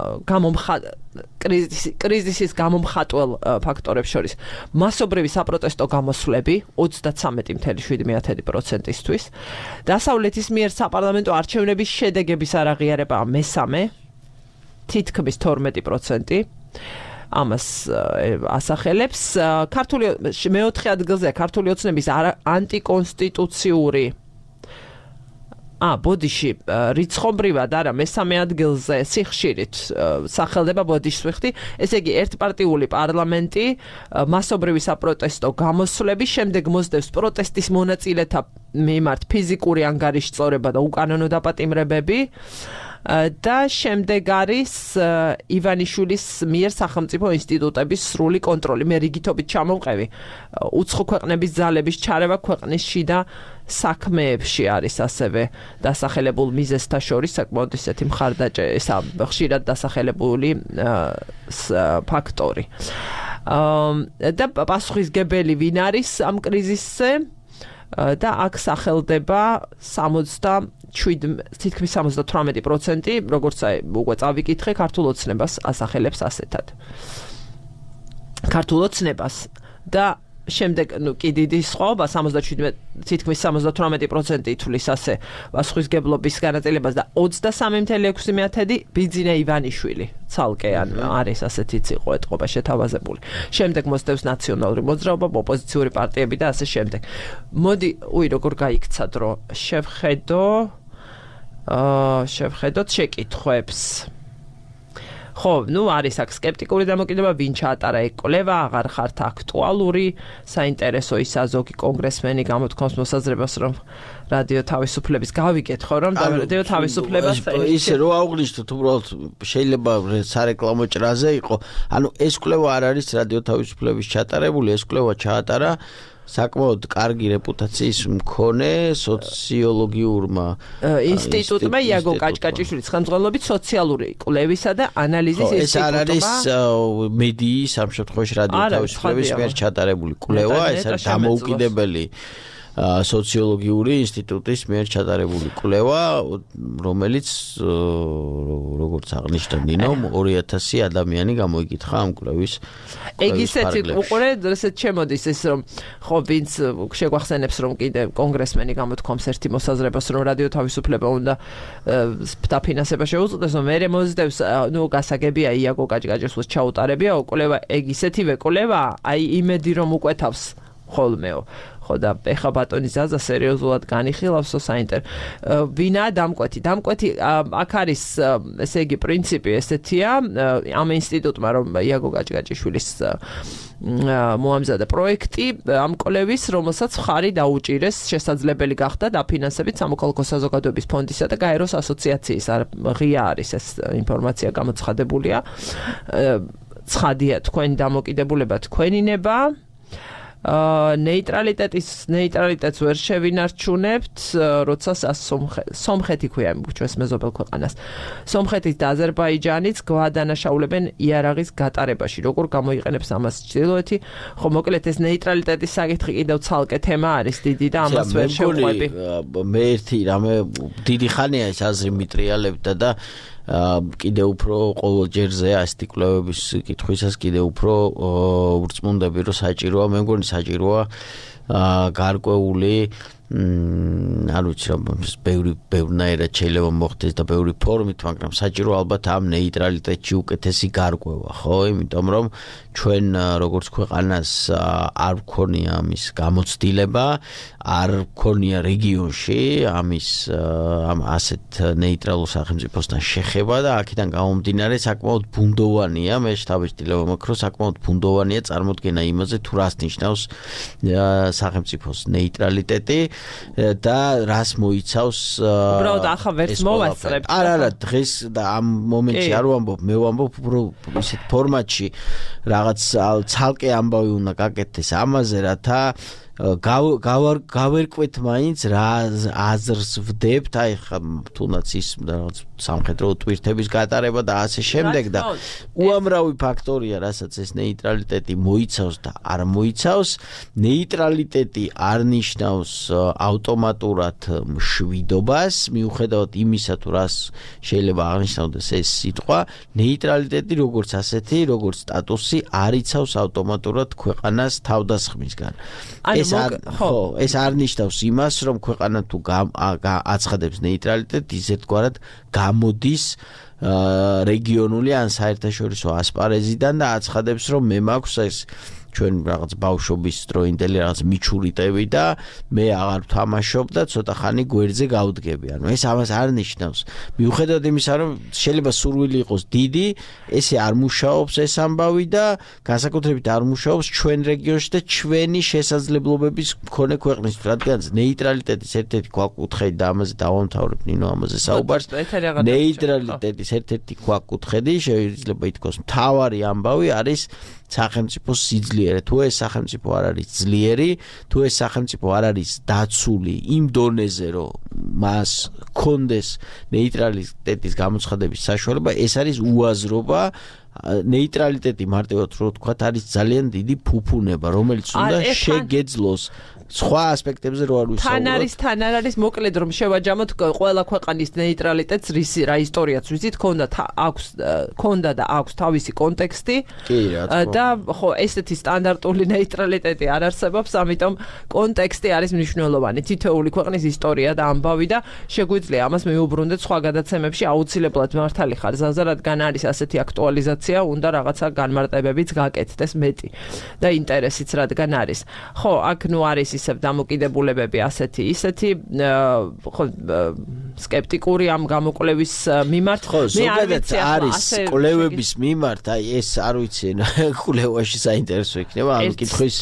კრიზისის გამომხატველ ფაქტორებს შორის მასობრივი საპროტესტო გამოსვლები ოცდათვრამეტი წელი შვიდი მეათედი პროცენტისთვის. დასავლეთის მიერ საპარლამენტო არჩევნების შედეგების არაღიარება მესამე, თითქმის თორმეტი პროცენტი. ამას ასახელებს. ქართული მეოთხე ადგილზეა ქართული ოცნების ანტიკონსტიტუციური ა ბოდიში რიცხობრივად არა მესამე ადგილზე სიხშირით სახელდება ბოდიშს ვიხდი, ესე იგი ერთპარტიული პარლამენტი, მასობრივი საპროტესტო გამოსვლები, შემდეგ მოსდევს პროტესტის მონაწილეთა მიმართ ფიზიკური ანგარიშწორება და უკანონო დაპატიმრებები და შემდეგ არის ივანიშვილის მიერ სახელმწიფო ინსტიტუტების სრული კონტროლი. მე რიგითობით ჩამოვყევი უცხო ქვეყნების ძალების ჩარევა ქვეყნის შიდა საქმეებში არის ასევე დასახელებულ მიზეზთა შორის საკმაოდ ისეთი მხარდაჭერა, ესა ხშირად დასახელებული ფაქტორი. და პასუხისგებელი ვინ არის ამ კრიზისზე და აქ სახელდება სამოცდაშვიდი თითქმის სამოცდათვრამეტი პროცენტი, როგორც აი უკვე წავიკითხე, ქართულ ოცნებას ასახელებს ასეთად. ქართულ ოცნებას და შემდეგ ნუ კი დიდი სხვაობა სამოცდაშვიდი თითქმის სამოცდათვრამეტი პროცენტი ითვლის ასე პასუხისგებლობის განაწილებას და ოცდასამი მცდელო ექვსი მეათედი ბიძინა ივანიშვილი ცალკე ან არის ასეთი ციყო ეთყობა შეთავაზებული. შემდეგ მოსდევს ნაციონალური მოძრაობა, ოპოზიციური პარტიები და ასე შემდეგ. მოდი, უი როგორ გაიქცა დრო შევხედო აა შევხედოთ შეკითხვებს. ხო, ნუ არის აქ სკეპტიკური დამოკიდება, ვინ ჩაატარა ეკოლევა, აღარ ხართ აქტუალური, საინტერესო ისა ზოგი კონგრესმენი გამოთქვამს მოსაზრებას, რომ რადიო თავისუფლების გავიგეთ ხო, რომ რადიო თავისუფლებას ისე რო აღვნიშნოთ, უბრალოდ შეიძლება სარეკლამო ჭრაზე იყო. ანუ ეს კვლევა არ არის რადიო თავისუფლების ჩატარებული, ეს კვლევა ჩაატარა საკმაოდ კარგი რეპუტაციის მქონე სოციოლოგიურმა ინსტიტუტმა იაგო კაჭკაჭიშვილის ხელმძღვანელობით სოციალური კვლევისა და ანალიზის ინსტიტუტმა. ეს არ არის მედიის ამ შემთხვევაში რადიო თავისუფლების მიერ ჩატარებული კვლევა, ეს არის დამოუკიდებელი სოციოლოგიური ინსტიტუტის მიერ ჩატარებული კვლევა, რომელიც როგორც აღნიშნა ნინო, ორი ათასი ადამიანი გამოიკითხა ამ კვლევის. ეგ ისეთი უყურე, ესეც შემოდის ეს რომ ხო ვინც შეგვახსენებს რომ კიდე კონგრესმენი გამოთქვამს ერთი მოსაზრებას რომ რადიო თავისუფლება უნდა დაფინანსება შეუწყვეტოს, რომ მერე მოსდევს, ნუ გასაგებია იაგო კაჭკაჭიშვილს ჩაუტარებია კვლევა, ეგ ისეთივე კვლევა, აი იმედი რომ უკვეთავს ხოლმეო. ხო და ეხა ბატონი ზაზა სერიოზულად განიხილავსო საინტერესო. ვინაა დამკვეთი? დამკვეთი აქ არის ესე იგი პრინციპი ესეთია ამ ინსტიტუტმა რომ იაგო კაჭკაჭიშვილის მოამზადა პროექტი ამ კვლევის, რომელსაც ხარი დაუჭირეს შესაძლებელი გახდა დაფინანსებით სამოქალაქო საზოგადოების ფონდისა და გაეროს ასოციაციის. ღია არის ეს ინფორმაცია გამოცხადებულია. ცხადია თქვენი დამოკიდებულება თქვენინება. ნეიტრალიტეტის ნეიტრალიტეტს ვერ შევინარჩუნებთ, როცა სომხეთი ქვია ჩვენს მეზობელ ქვეყანას. სომხეთის და აზერბაიჯანიც გვადანაშაულებენ იარაღის გატარებაში. როგორ გამოიყენებს ამას ჩრდილოეთი? ხო, მოკლედ ეს ნეიტრალიტეტის საკითხი კიდევ ცალკე თემა არის დიდი და ამას ვერ შევყვები. მე ერთი რამე დიდი ხანია ეს აზრი მიტრიალებდა და კიდე უფრო ყოველ ჯერზე ასეთი კვლევების კითხვისას კიდე უფრო ვრწმუნდები რომ საჭიროა, მე მგონი საჭიროა გარკვეული არ ვიცი რა ბევრი ბევრნაირად შეიძლება მოხდეს და ბევრი ფორმით, მაგრამ საჭირო ალბათ ამ ნეიტრალიტეტში უკეთესი გარკვევა, ხო? იმიტომ რომ ჩვენ როგორც ქვეყანას არ ვქონია ამის გამოცდილება, არ ვქონია რეგიონში ამის ამ ასეთ ნეიტრალურ სახელმწიფოსთან შეხება და აქედან გამომდინარე საკმაოდ ბუნდოვანია, მე შთაბეჭდილება მაქვს, რომ საკმაოდ ბუნდოვანია წარმოდგენა იმაზე, თუ რას ნიშნავს სახელმწიფოს ნეიტრალიტეტი და რას მოიცავს უბრალოდ ახლა ვერც მოვასწრებთ. არა, არა, დღეს და ამ მომენტში არ ვამბობ, მე ვამბობ უფრო ისეთ ფორმატში რაღაც ცალკე ამბავი უნდა გაკეთდეს ამაზე, რათა გავერკვეთ მაინც რა აზრს ვდებთ, აი ხა თუნდაც ის რაღაც სამხედრო ტვირთების გატარება და ასე შემდეგ და უამრავი ფაქტორია, რასაც ეს ნეიტრალიტეტი მოიცავს და არ მოიცავს. ნეიტრალიტეტი არ ნიშნავს ავტომატურად მშვიდობას, მიუხედავად იმისა, თუ რას შეიძლება აღნიშნავდეს ეს სიტყვა, ნეიტრალიტეტი როგორც ასეთი, როგორც სტატუსი არ იცავს ავტომატურად ქვეყანას თავდასხმისგან. ეს არ ხო, ეს არ ნიშნავს იმას, რომ ქვეყანა თუ აცხადებს ნეიტრალიტეტს, ისეთგვარად გამოდის რეგიონული ან საერთაშორისო ასპარეზიდან და აცხადებს, რომ მე მაქვს ეს ჩვენ რაღაც ბავშვობის დროინდელი რაღაც მიჩურიტები და მე აღარ ვთამაშობ და ცოტა ხანი გვერდზე გავდგები. ანუ ეს ამას არ ნიშნავს. მიუხედავად იმისა, რომ შეიძლება სურვილი იყოს დიდი, ესე არ მუშაობს ეს ამბავი და განსაკუთრებით არ მუშაობს ჩვენ რეგიონში და ჩვენი შესაძლებლობების მქონე ქვეყნისთვის, რადგან ნეიტრალიტეტის ერთ-ერთი ქვაკუთხედი და ამაზე დავამთავრებ ნინო ამაზე საუბარს. ნეიტრალიტეტის ერთ-ერთი ქვაკუთხედი შეიძლება ითქვას მთავარი ამბავი არის სახელმწიფოს სიძლიერე. თუ ეს სახელმწიფო არ არის ძლიერი, თუ ეს სახელმწიფო არ არის დაცული იმ დონეზე, რომ მას კონდეს ნეიტრალიტეტის გამოცხადების საშუალება, ეს არის უაზრობა. ნეიტრალიტეტი მარტივად რო ვთქვათ არის ძალიან დიდი ფუფუნება, რომელიც უნდა შეგეძლოს სხვა ასპექტებზე რო არ ვისაუბროთ. თან არის, თან არ არის მოკლედ რომ შევაჯამოთ ყველა ქვეყანის ნეიტრალიტეტს, რის რა ისტორიაც ვიცით, ქონდა აქვს ქონდა და აქვს თავისი კონტექსტი. კი, რა თქმა უნდა. და ხო, ესეთი სტანდარტული ნეიტრალიტეტი არ არსებობს, ამიტომ კონტექსტი არის მნიშვნელოვანი. თითოეული ქვეყნის ისტორია და ამბავი და შეგვიძლია ამას მიუბრუნდეთ სხვა გადაცემებში, აუცილებლად მართალი ხარ ზაზა, რადგან არის ასეთი აქტუალიზაცია, უნდა რაღაცა განმარტებებიც გაკეთდეს მეტი და ინტერესიც რადგან არის. ხო, აქ ნუ არის ისევ დამოკიდებულებები ასეთი, ისეთი ხო სკეპტიკური ამ გამოკვლევის მიმართ. ხო, ზოგადად არის კვლევების მიმართ, აი ეს არ ვიცი, კვლევაში საინტერესო იქნება ამ კითხვის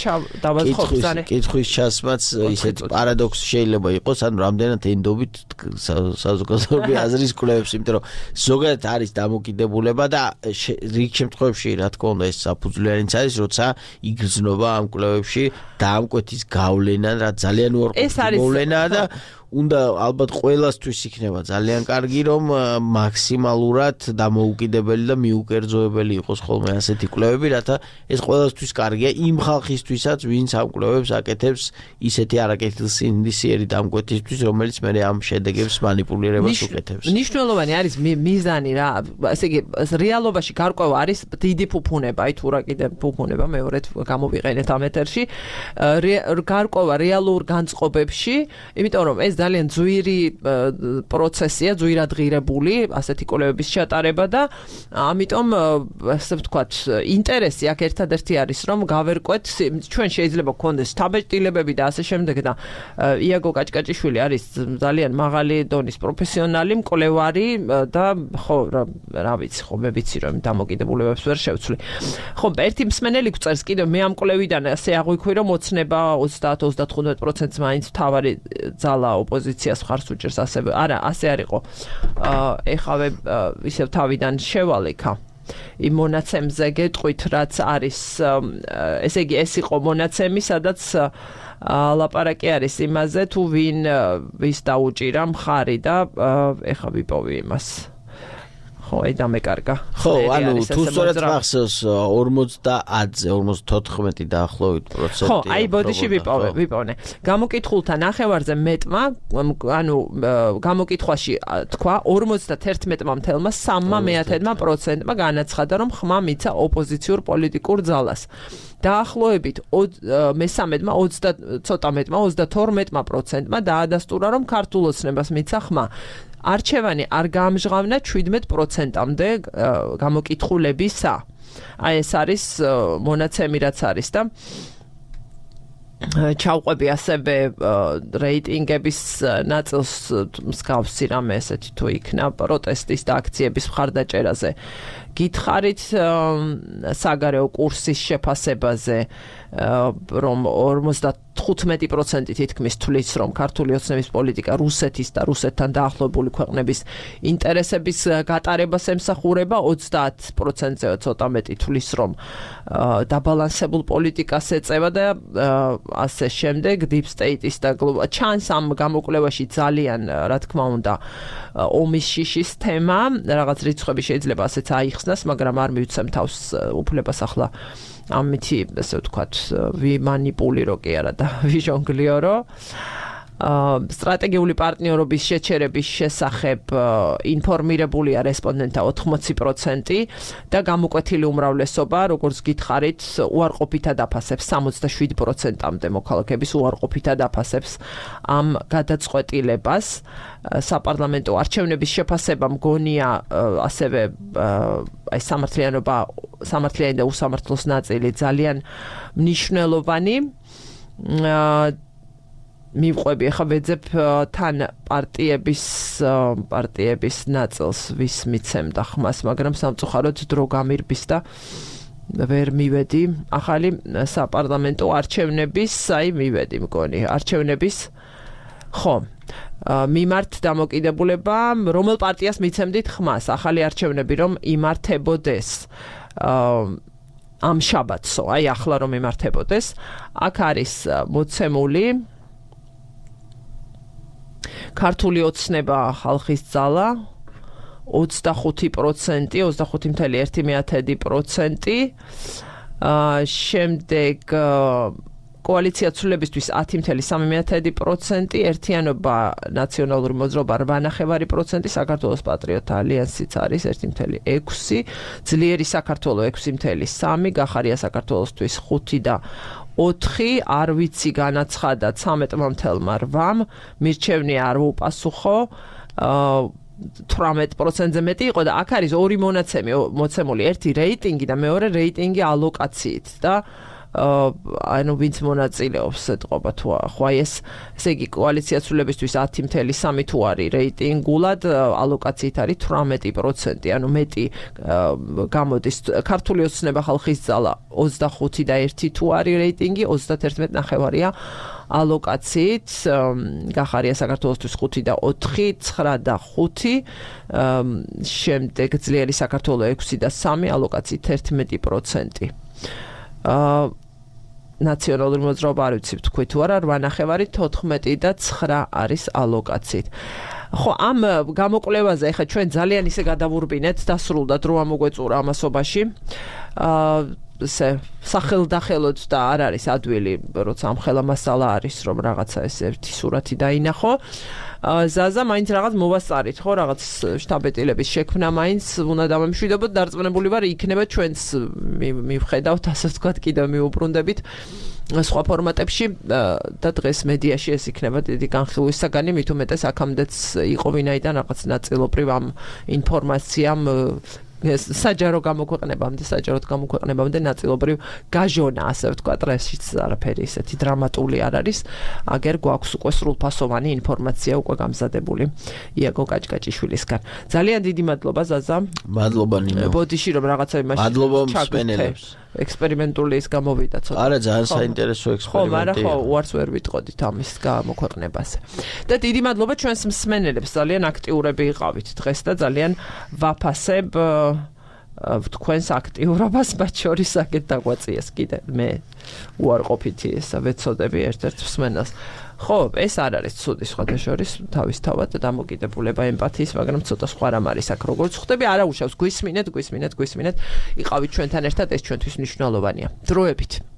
კითხვის ჩასმაც ისეთ პარადოქსი შეიძლება იყოს, ანუ რამდენად ენდობით საზოგადოებრივი აზრის კვლევებს, იმიტომ რომ ზოგადად არის დამოკიდებულება და რიგ შემთხვევებში რა თქმა უნდა ეს საფუძვლიანიც არის, როცა იგრძნობა ამ კვლევებში დაამკვეთის გავლენა, რა ძალიან უარყოფითი მოვლენაა და უნდა ალბათ ყველასთვის იქნება ძალიან კარგი რომ მაქსიმალურად დამოუკიდებელი და მიუკერძოებელი იყოს ხოლმე ასეთი კვლევები, რათა ეს ყველასთვის კარგია იმ ხალხისთვისაც, ვინც ამ კვლევებს აკეთებს ისეთი არაკეთილსინდისიერი დამკვეთისთვის, რომელიც მე ამ შედეგებს მანიპულირებას უკეთებს. მნიშვნელოვანი არის მიზანი რა, ესე იგი რეალობაში გარკვევა არის დიდი ფუფუნება, აი თუ რა კიდე ფუფუნება მეორედ გამოვიყენეთ ამ ეთერში, გარკვევა რეალურ განწყობებში, იმიტომ რომ ეს ძალიან ძვირი პროცესია, ძვირადღირებული ასეთი კვლევების ჩატარება და ამიტომ ასე ვთქვათ, ინტერესი აქ ერთადერთი არის, რომ გავერკვეთ, ჩვენ შეიძლება გქონდეს შთაბეჭდილებები და ასე შემდეგ და იაგო კაჭკაჭიშვილი არის ძალიან მაღალი დონის პროფესიონალი, მკვლევარი და ხო, რა ვიცი, ხო, მე ვიცი რომ დამოკიდებულებებს ვერ შევცვლი. ხო, ერთი მსმენელი გვწერს კიდევ მე ამ კვლევიდან ასე აღვიქვი, რომ ოცნება ოცდაათ ოცდათხუთმეტ პროცენტს მაინც თავარი ძალა ოპოზიციას ხარს უჭერს, ასევე არა, ასე არ იყო. ეხავე ისევ თავიდან შევალიქა. იმ მონაცემზე გეტყვით, რაც არის, ესე იგი ეს იყო მონაცემი, სადაც ლაპარაკი არის იმაზე, თუ ვინ ვის დაუჭირა მხარი და ეხა ვიპოვი იმას. ხო, აი დამეკარგა. ხო, ანუ თუ სწორად მახსოვს ორმოცდაათზე, ორმოცდათოთხმეტი დაახლოებით პროცენტი. ხო, აი ბოდიში ვიპოვე, ვიპოვნე. გამოკითხულთა ნახევარზე მეტმა, ანუ გამოკითხვაში თქვა ორმოცდაერთმეტმა მთელმა სამმა მეათედმა პროცენტმა განაცხადა, რომ ხმა მიცა ოპოზიციურ პოლიტიკურ ძალას. დაახლოებით მესამედმა ცოტა მეტმა ოცდათორმეტმა პროცენტმა დაადასტურა, რომ ქართულ ოცნებას მიცა ხმა. არჩევანი არ გაამჟღავნა შვიდმეტ პროცენტამდე გამოკითხულებისა. აი ეს არის მონაცემი რაც არის და ჩავყვები ასევე რეიტინგების ნაწილს მსგავსი რამე ესეთი თუ იქნა პროტესტის და აქციების მხარდაჭერაზე. გითხარით საგარეო კურსის შეფასებაზე, რომ ორმოცდათხუთმეტი პროცენტი თითქმის თვლის, რომ ქართული ოცნების პოლიტიკა რუსეთის და რუსეთთან დაახლოებული ქვეყნების ინტერესების გატარებას ემსახურება, ოცდაათ პროცენტზე ცოტა მეტი თვლის, რომ დაბალანსებულ პოლიტიკას ეწევა და ასე შემდეგ, deep state-ის და ჩანს ამ გამოკვლევაში ძალიან, რა თქმა უნდა, ომის შიშის თემა, რაღაც რიცხვები შეიძლება ასეც აიხსნას, მაგრამ არ მივცემ თავს უფლებას ახლა ამითი, ასე ვთქვათ, ვიმანიპულირო კი არა და ვიჟონგლიორო. სტრატეგიული პარტნიორობის შეჩერების შესახებ ინფორმირებულია რესპონდენტთა ოთხმოცი პროცენტი და გამოკვეთილი უმრავლესობა, როგორც გითხარით, უარყოფითად აფასებს სამოცდაშვიდ პროცენტამდე მოქალაქეების უარყოფითად აფასებს ამ გადაწყვეტილებას. საპარლამენტო არჩევნების შეფასება მგონია ასევე აი სამართლიანობა, სამართლიანი და უსამართლოს ნაწილი ძალიან მნიშვნელოვანი. მივყვები, ახლა ვეძებ თან პარტიების პარტიების ნაწილს ვის მიცემდა ხმას, მაგრამ სამწუხაროდ დრო გამირბის და ვერ მივედი. ახალი საპარლამენტო არჩევნების, აი მივედი მგონი, არჩევნების ხო. მიმართ დამოკიდებულება, რომელ პარტიას მიცემდით ხმას, ახალი არჩევნები რომ იმართებოდეს. ამ შაბათსო, აი ახლა რომ იმართებოდეს, აქ არის მოცემული ქართული ოცნება ხალხის ძალა ოცდახუთი პროცენტი, ოცდახუთი კoma ერთი პროცენტი. შემდეგ კოალიცია ცვლილებისთვის ათი ფاصლე სამი პროცენტი, ერთიანობა ნაციონალური მოძრაობა რვა ნახევარი პროცენტი, საქართველოს პატრიოტთა ალიანსიც არის ერთი ფاصლე ექვსი, ძლიერი საქართველო ექვსი ფاصლე სამი, გახარია საქართველოსთვის ხუთი და ოთხი, არ ვიცი განაცხადა ცამეტ ფاصლე რვა, მირჩევნი არ უპასუხო, თვრამეტ პროცენტზე მეტი იყო და აქ არის ორი მონაცემი მოცემული, ერთი რეიტინგი და მეორე რეიტინგი ალოკაციით და ანუ ვინც მონაწილეობს ეთყობა თუ ხო აი ეს ესე იგი კოალიცია ცვლილებისთვის ათი ფاصლე სამი თუ არის რეიტინგულად ალოკაციით არის თვრამეტი პროცენტი ანუ მეტი გამოდის ქართული ოცნება ხალხის ძალა ოცდახუთი და ერთი თუ არის რეიტინგი ოცდაათი ნახევარია ალოკაციით გახარია საქართველოსთვის ხუთი და ოთხი ცხრა და ხუთი შემდეგ ძლიერი საქართველო ექვსი და სამი ალოკაციით ერთმეტი პროცენტი ნაციონალური მოძრაობა არ ვიცი თქვი თუ არა რვა ნახევარი თოთხმეტი და ცხრა არის ალოკაციით. ხო ამ გამოკვლევაზე ახლა ჩვენ ძალიან ისე გადავურბინეთ დასრულდა დრო ამოგვეწურა ამასობაში. აა ესე სახელდახელოდ და არ არის ადვილი როცა ამ ხელა მასალა არის რომ რაღაცა ეს ერთი სურათი დაინახო. ზაზა მაინც რაღაც მოვასწარით ხო რაღაც შტაბეტილების შექმნა მაინც უნდა დამემშვიდობოთ დარწმუნებული ვარ იქნება ჩვენც მივხედავთ ასე ვთქვათ კიდევ მიუბრუნდებით სხვა ფორმატებში და დღეს მედიაში ეს იქნება დიდი განხილვის საგანი მით უმეტეს აქამდეც იყო ვინაიდან რაღაც ნაწილობრივ ამ ინფორმაციამ საჯარო გამოქვეყნებამდე, საჯაროდ გამოქვეყნებამდე ნაწილობრივ გაჟონა, ასე ვთქვა, დღესაც არაფერი ისეთი დრამატული არ არის. აგერ გვაქვს უკვე სრულფასოვანი ინფორმაცია უკვე გამზადებული იაგო კაჭკაჭიშვილისგან. ძალიან დიდი მადლობა ზაზა. მადლობა ნინო. ბოდიში რომ რაღაცა იმაში მადლობა მსმენელებს. ექსპერიმენტული ის გამოვიდა ცოტა. არა ძალიან საინტერესო ექსპერიმენტია. ხო, მაგრამ ხო, უარს ვერ ვიტყოდით ამის გამოქვეყნებაზე. და დიდი მადლობა ჩვენს მსმენელებს, ძალიან აქტიურები იყავით დღეს და ძალიან ვაფასებ თქვენს აქტიურობას, მათ შორის აქეთ დაგვაწიეს კიდე მე უარყოფითი ესა ვეცოდები ერთ-ერთ მსმენელს. ხო, ეს არ არის ცუდი სხვათა შორის თავისთავად დამოკიდებულება ემპათიის, მაგრამ ცოტა სხვა რამ არის აქ როგორც ხვდები, არა უშავს გვისმინეთ, გვისმინეთ, გვისმინეთ. იყავით ჩვენთან ერთად, ეს ჩვენთვის მნიშვნელოვანია. დროებით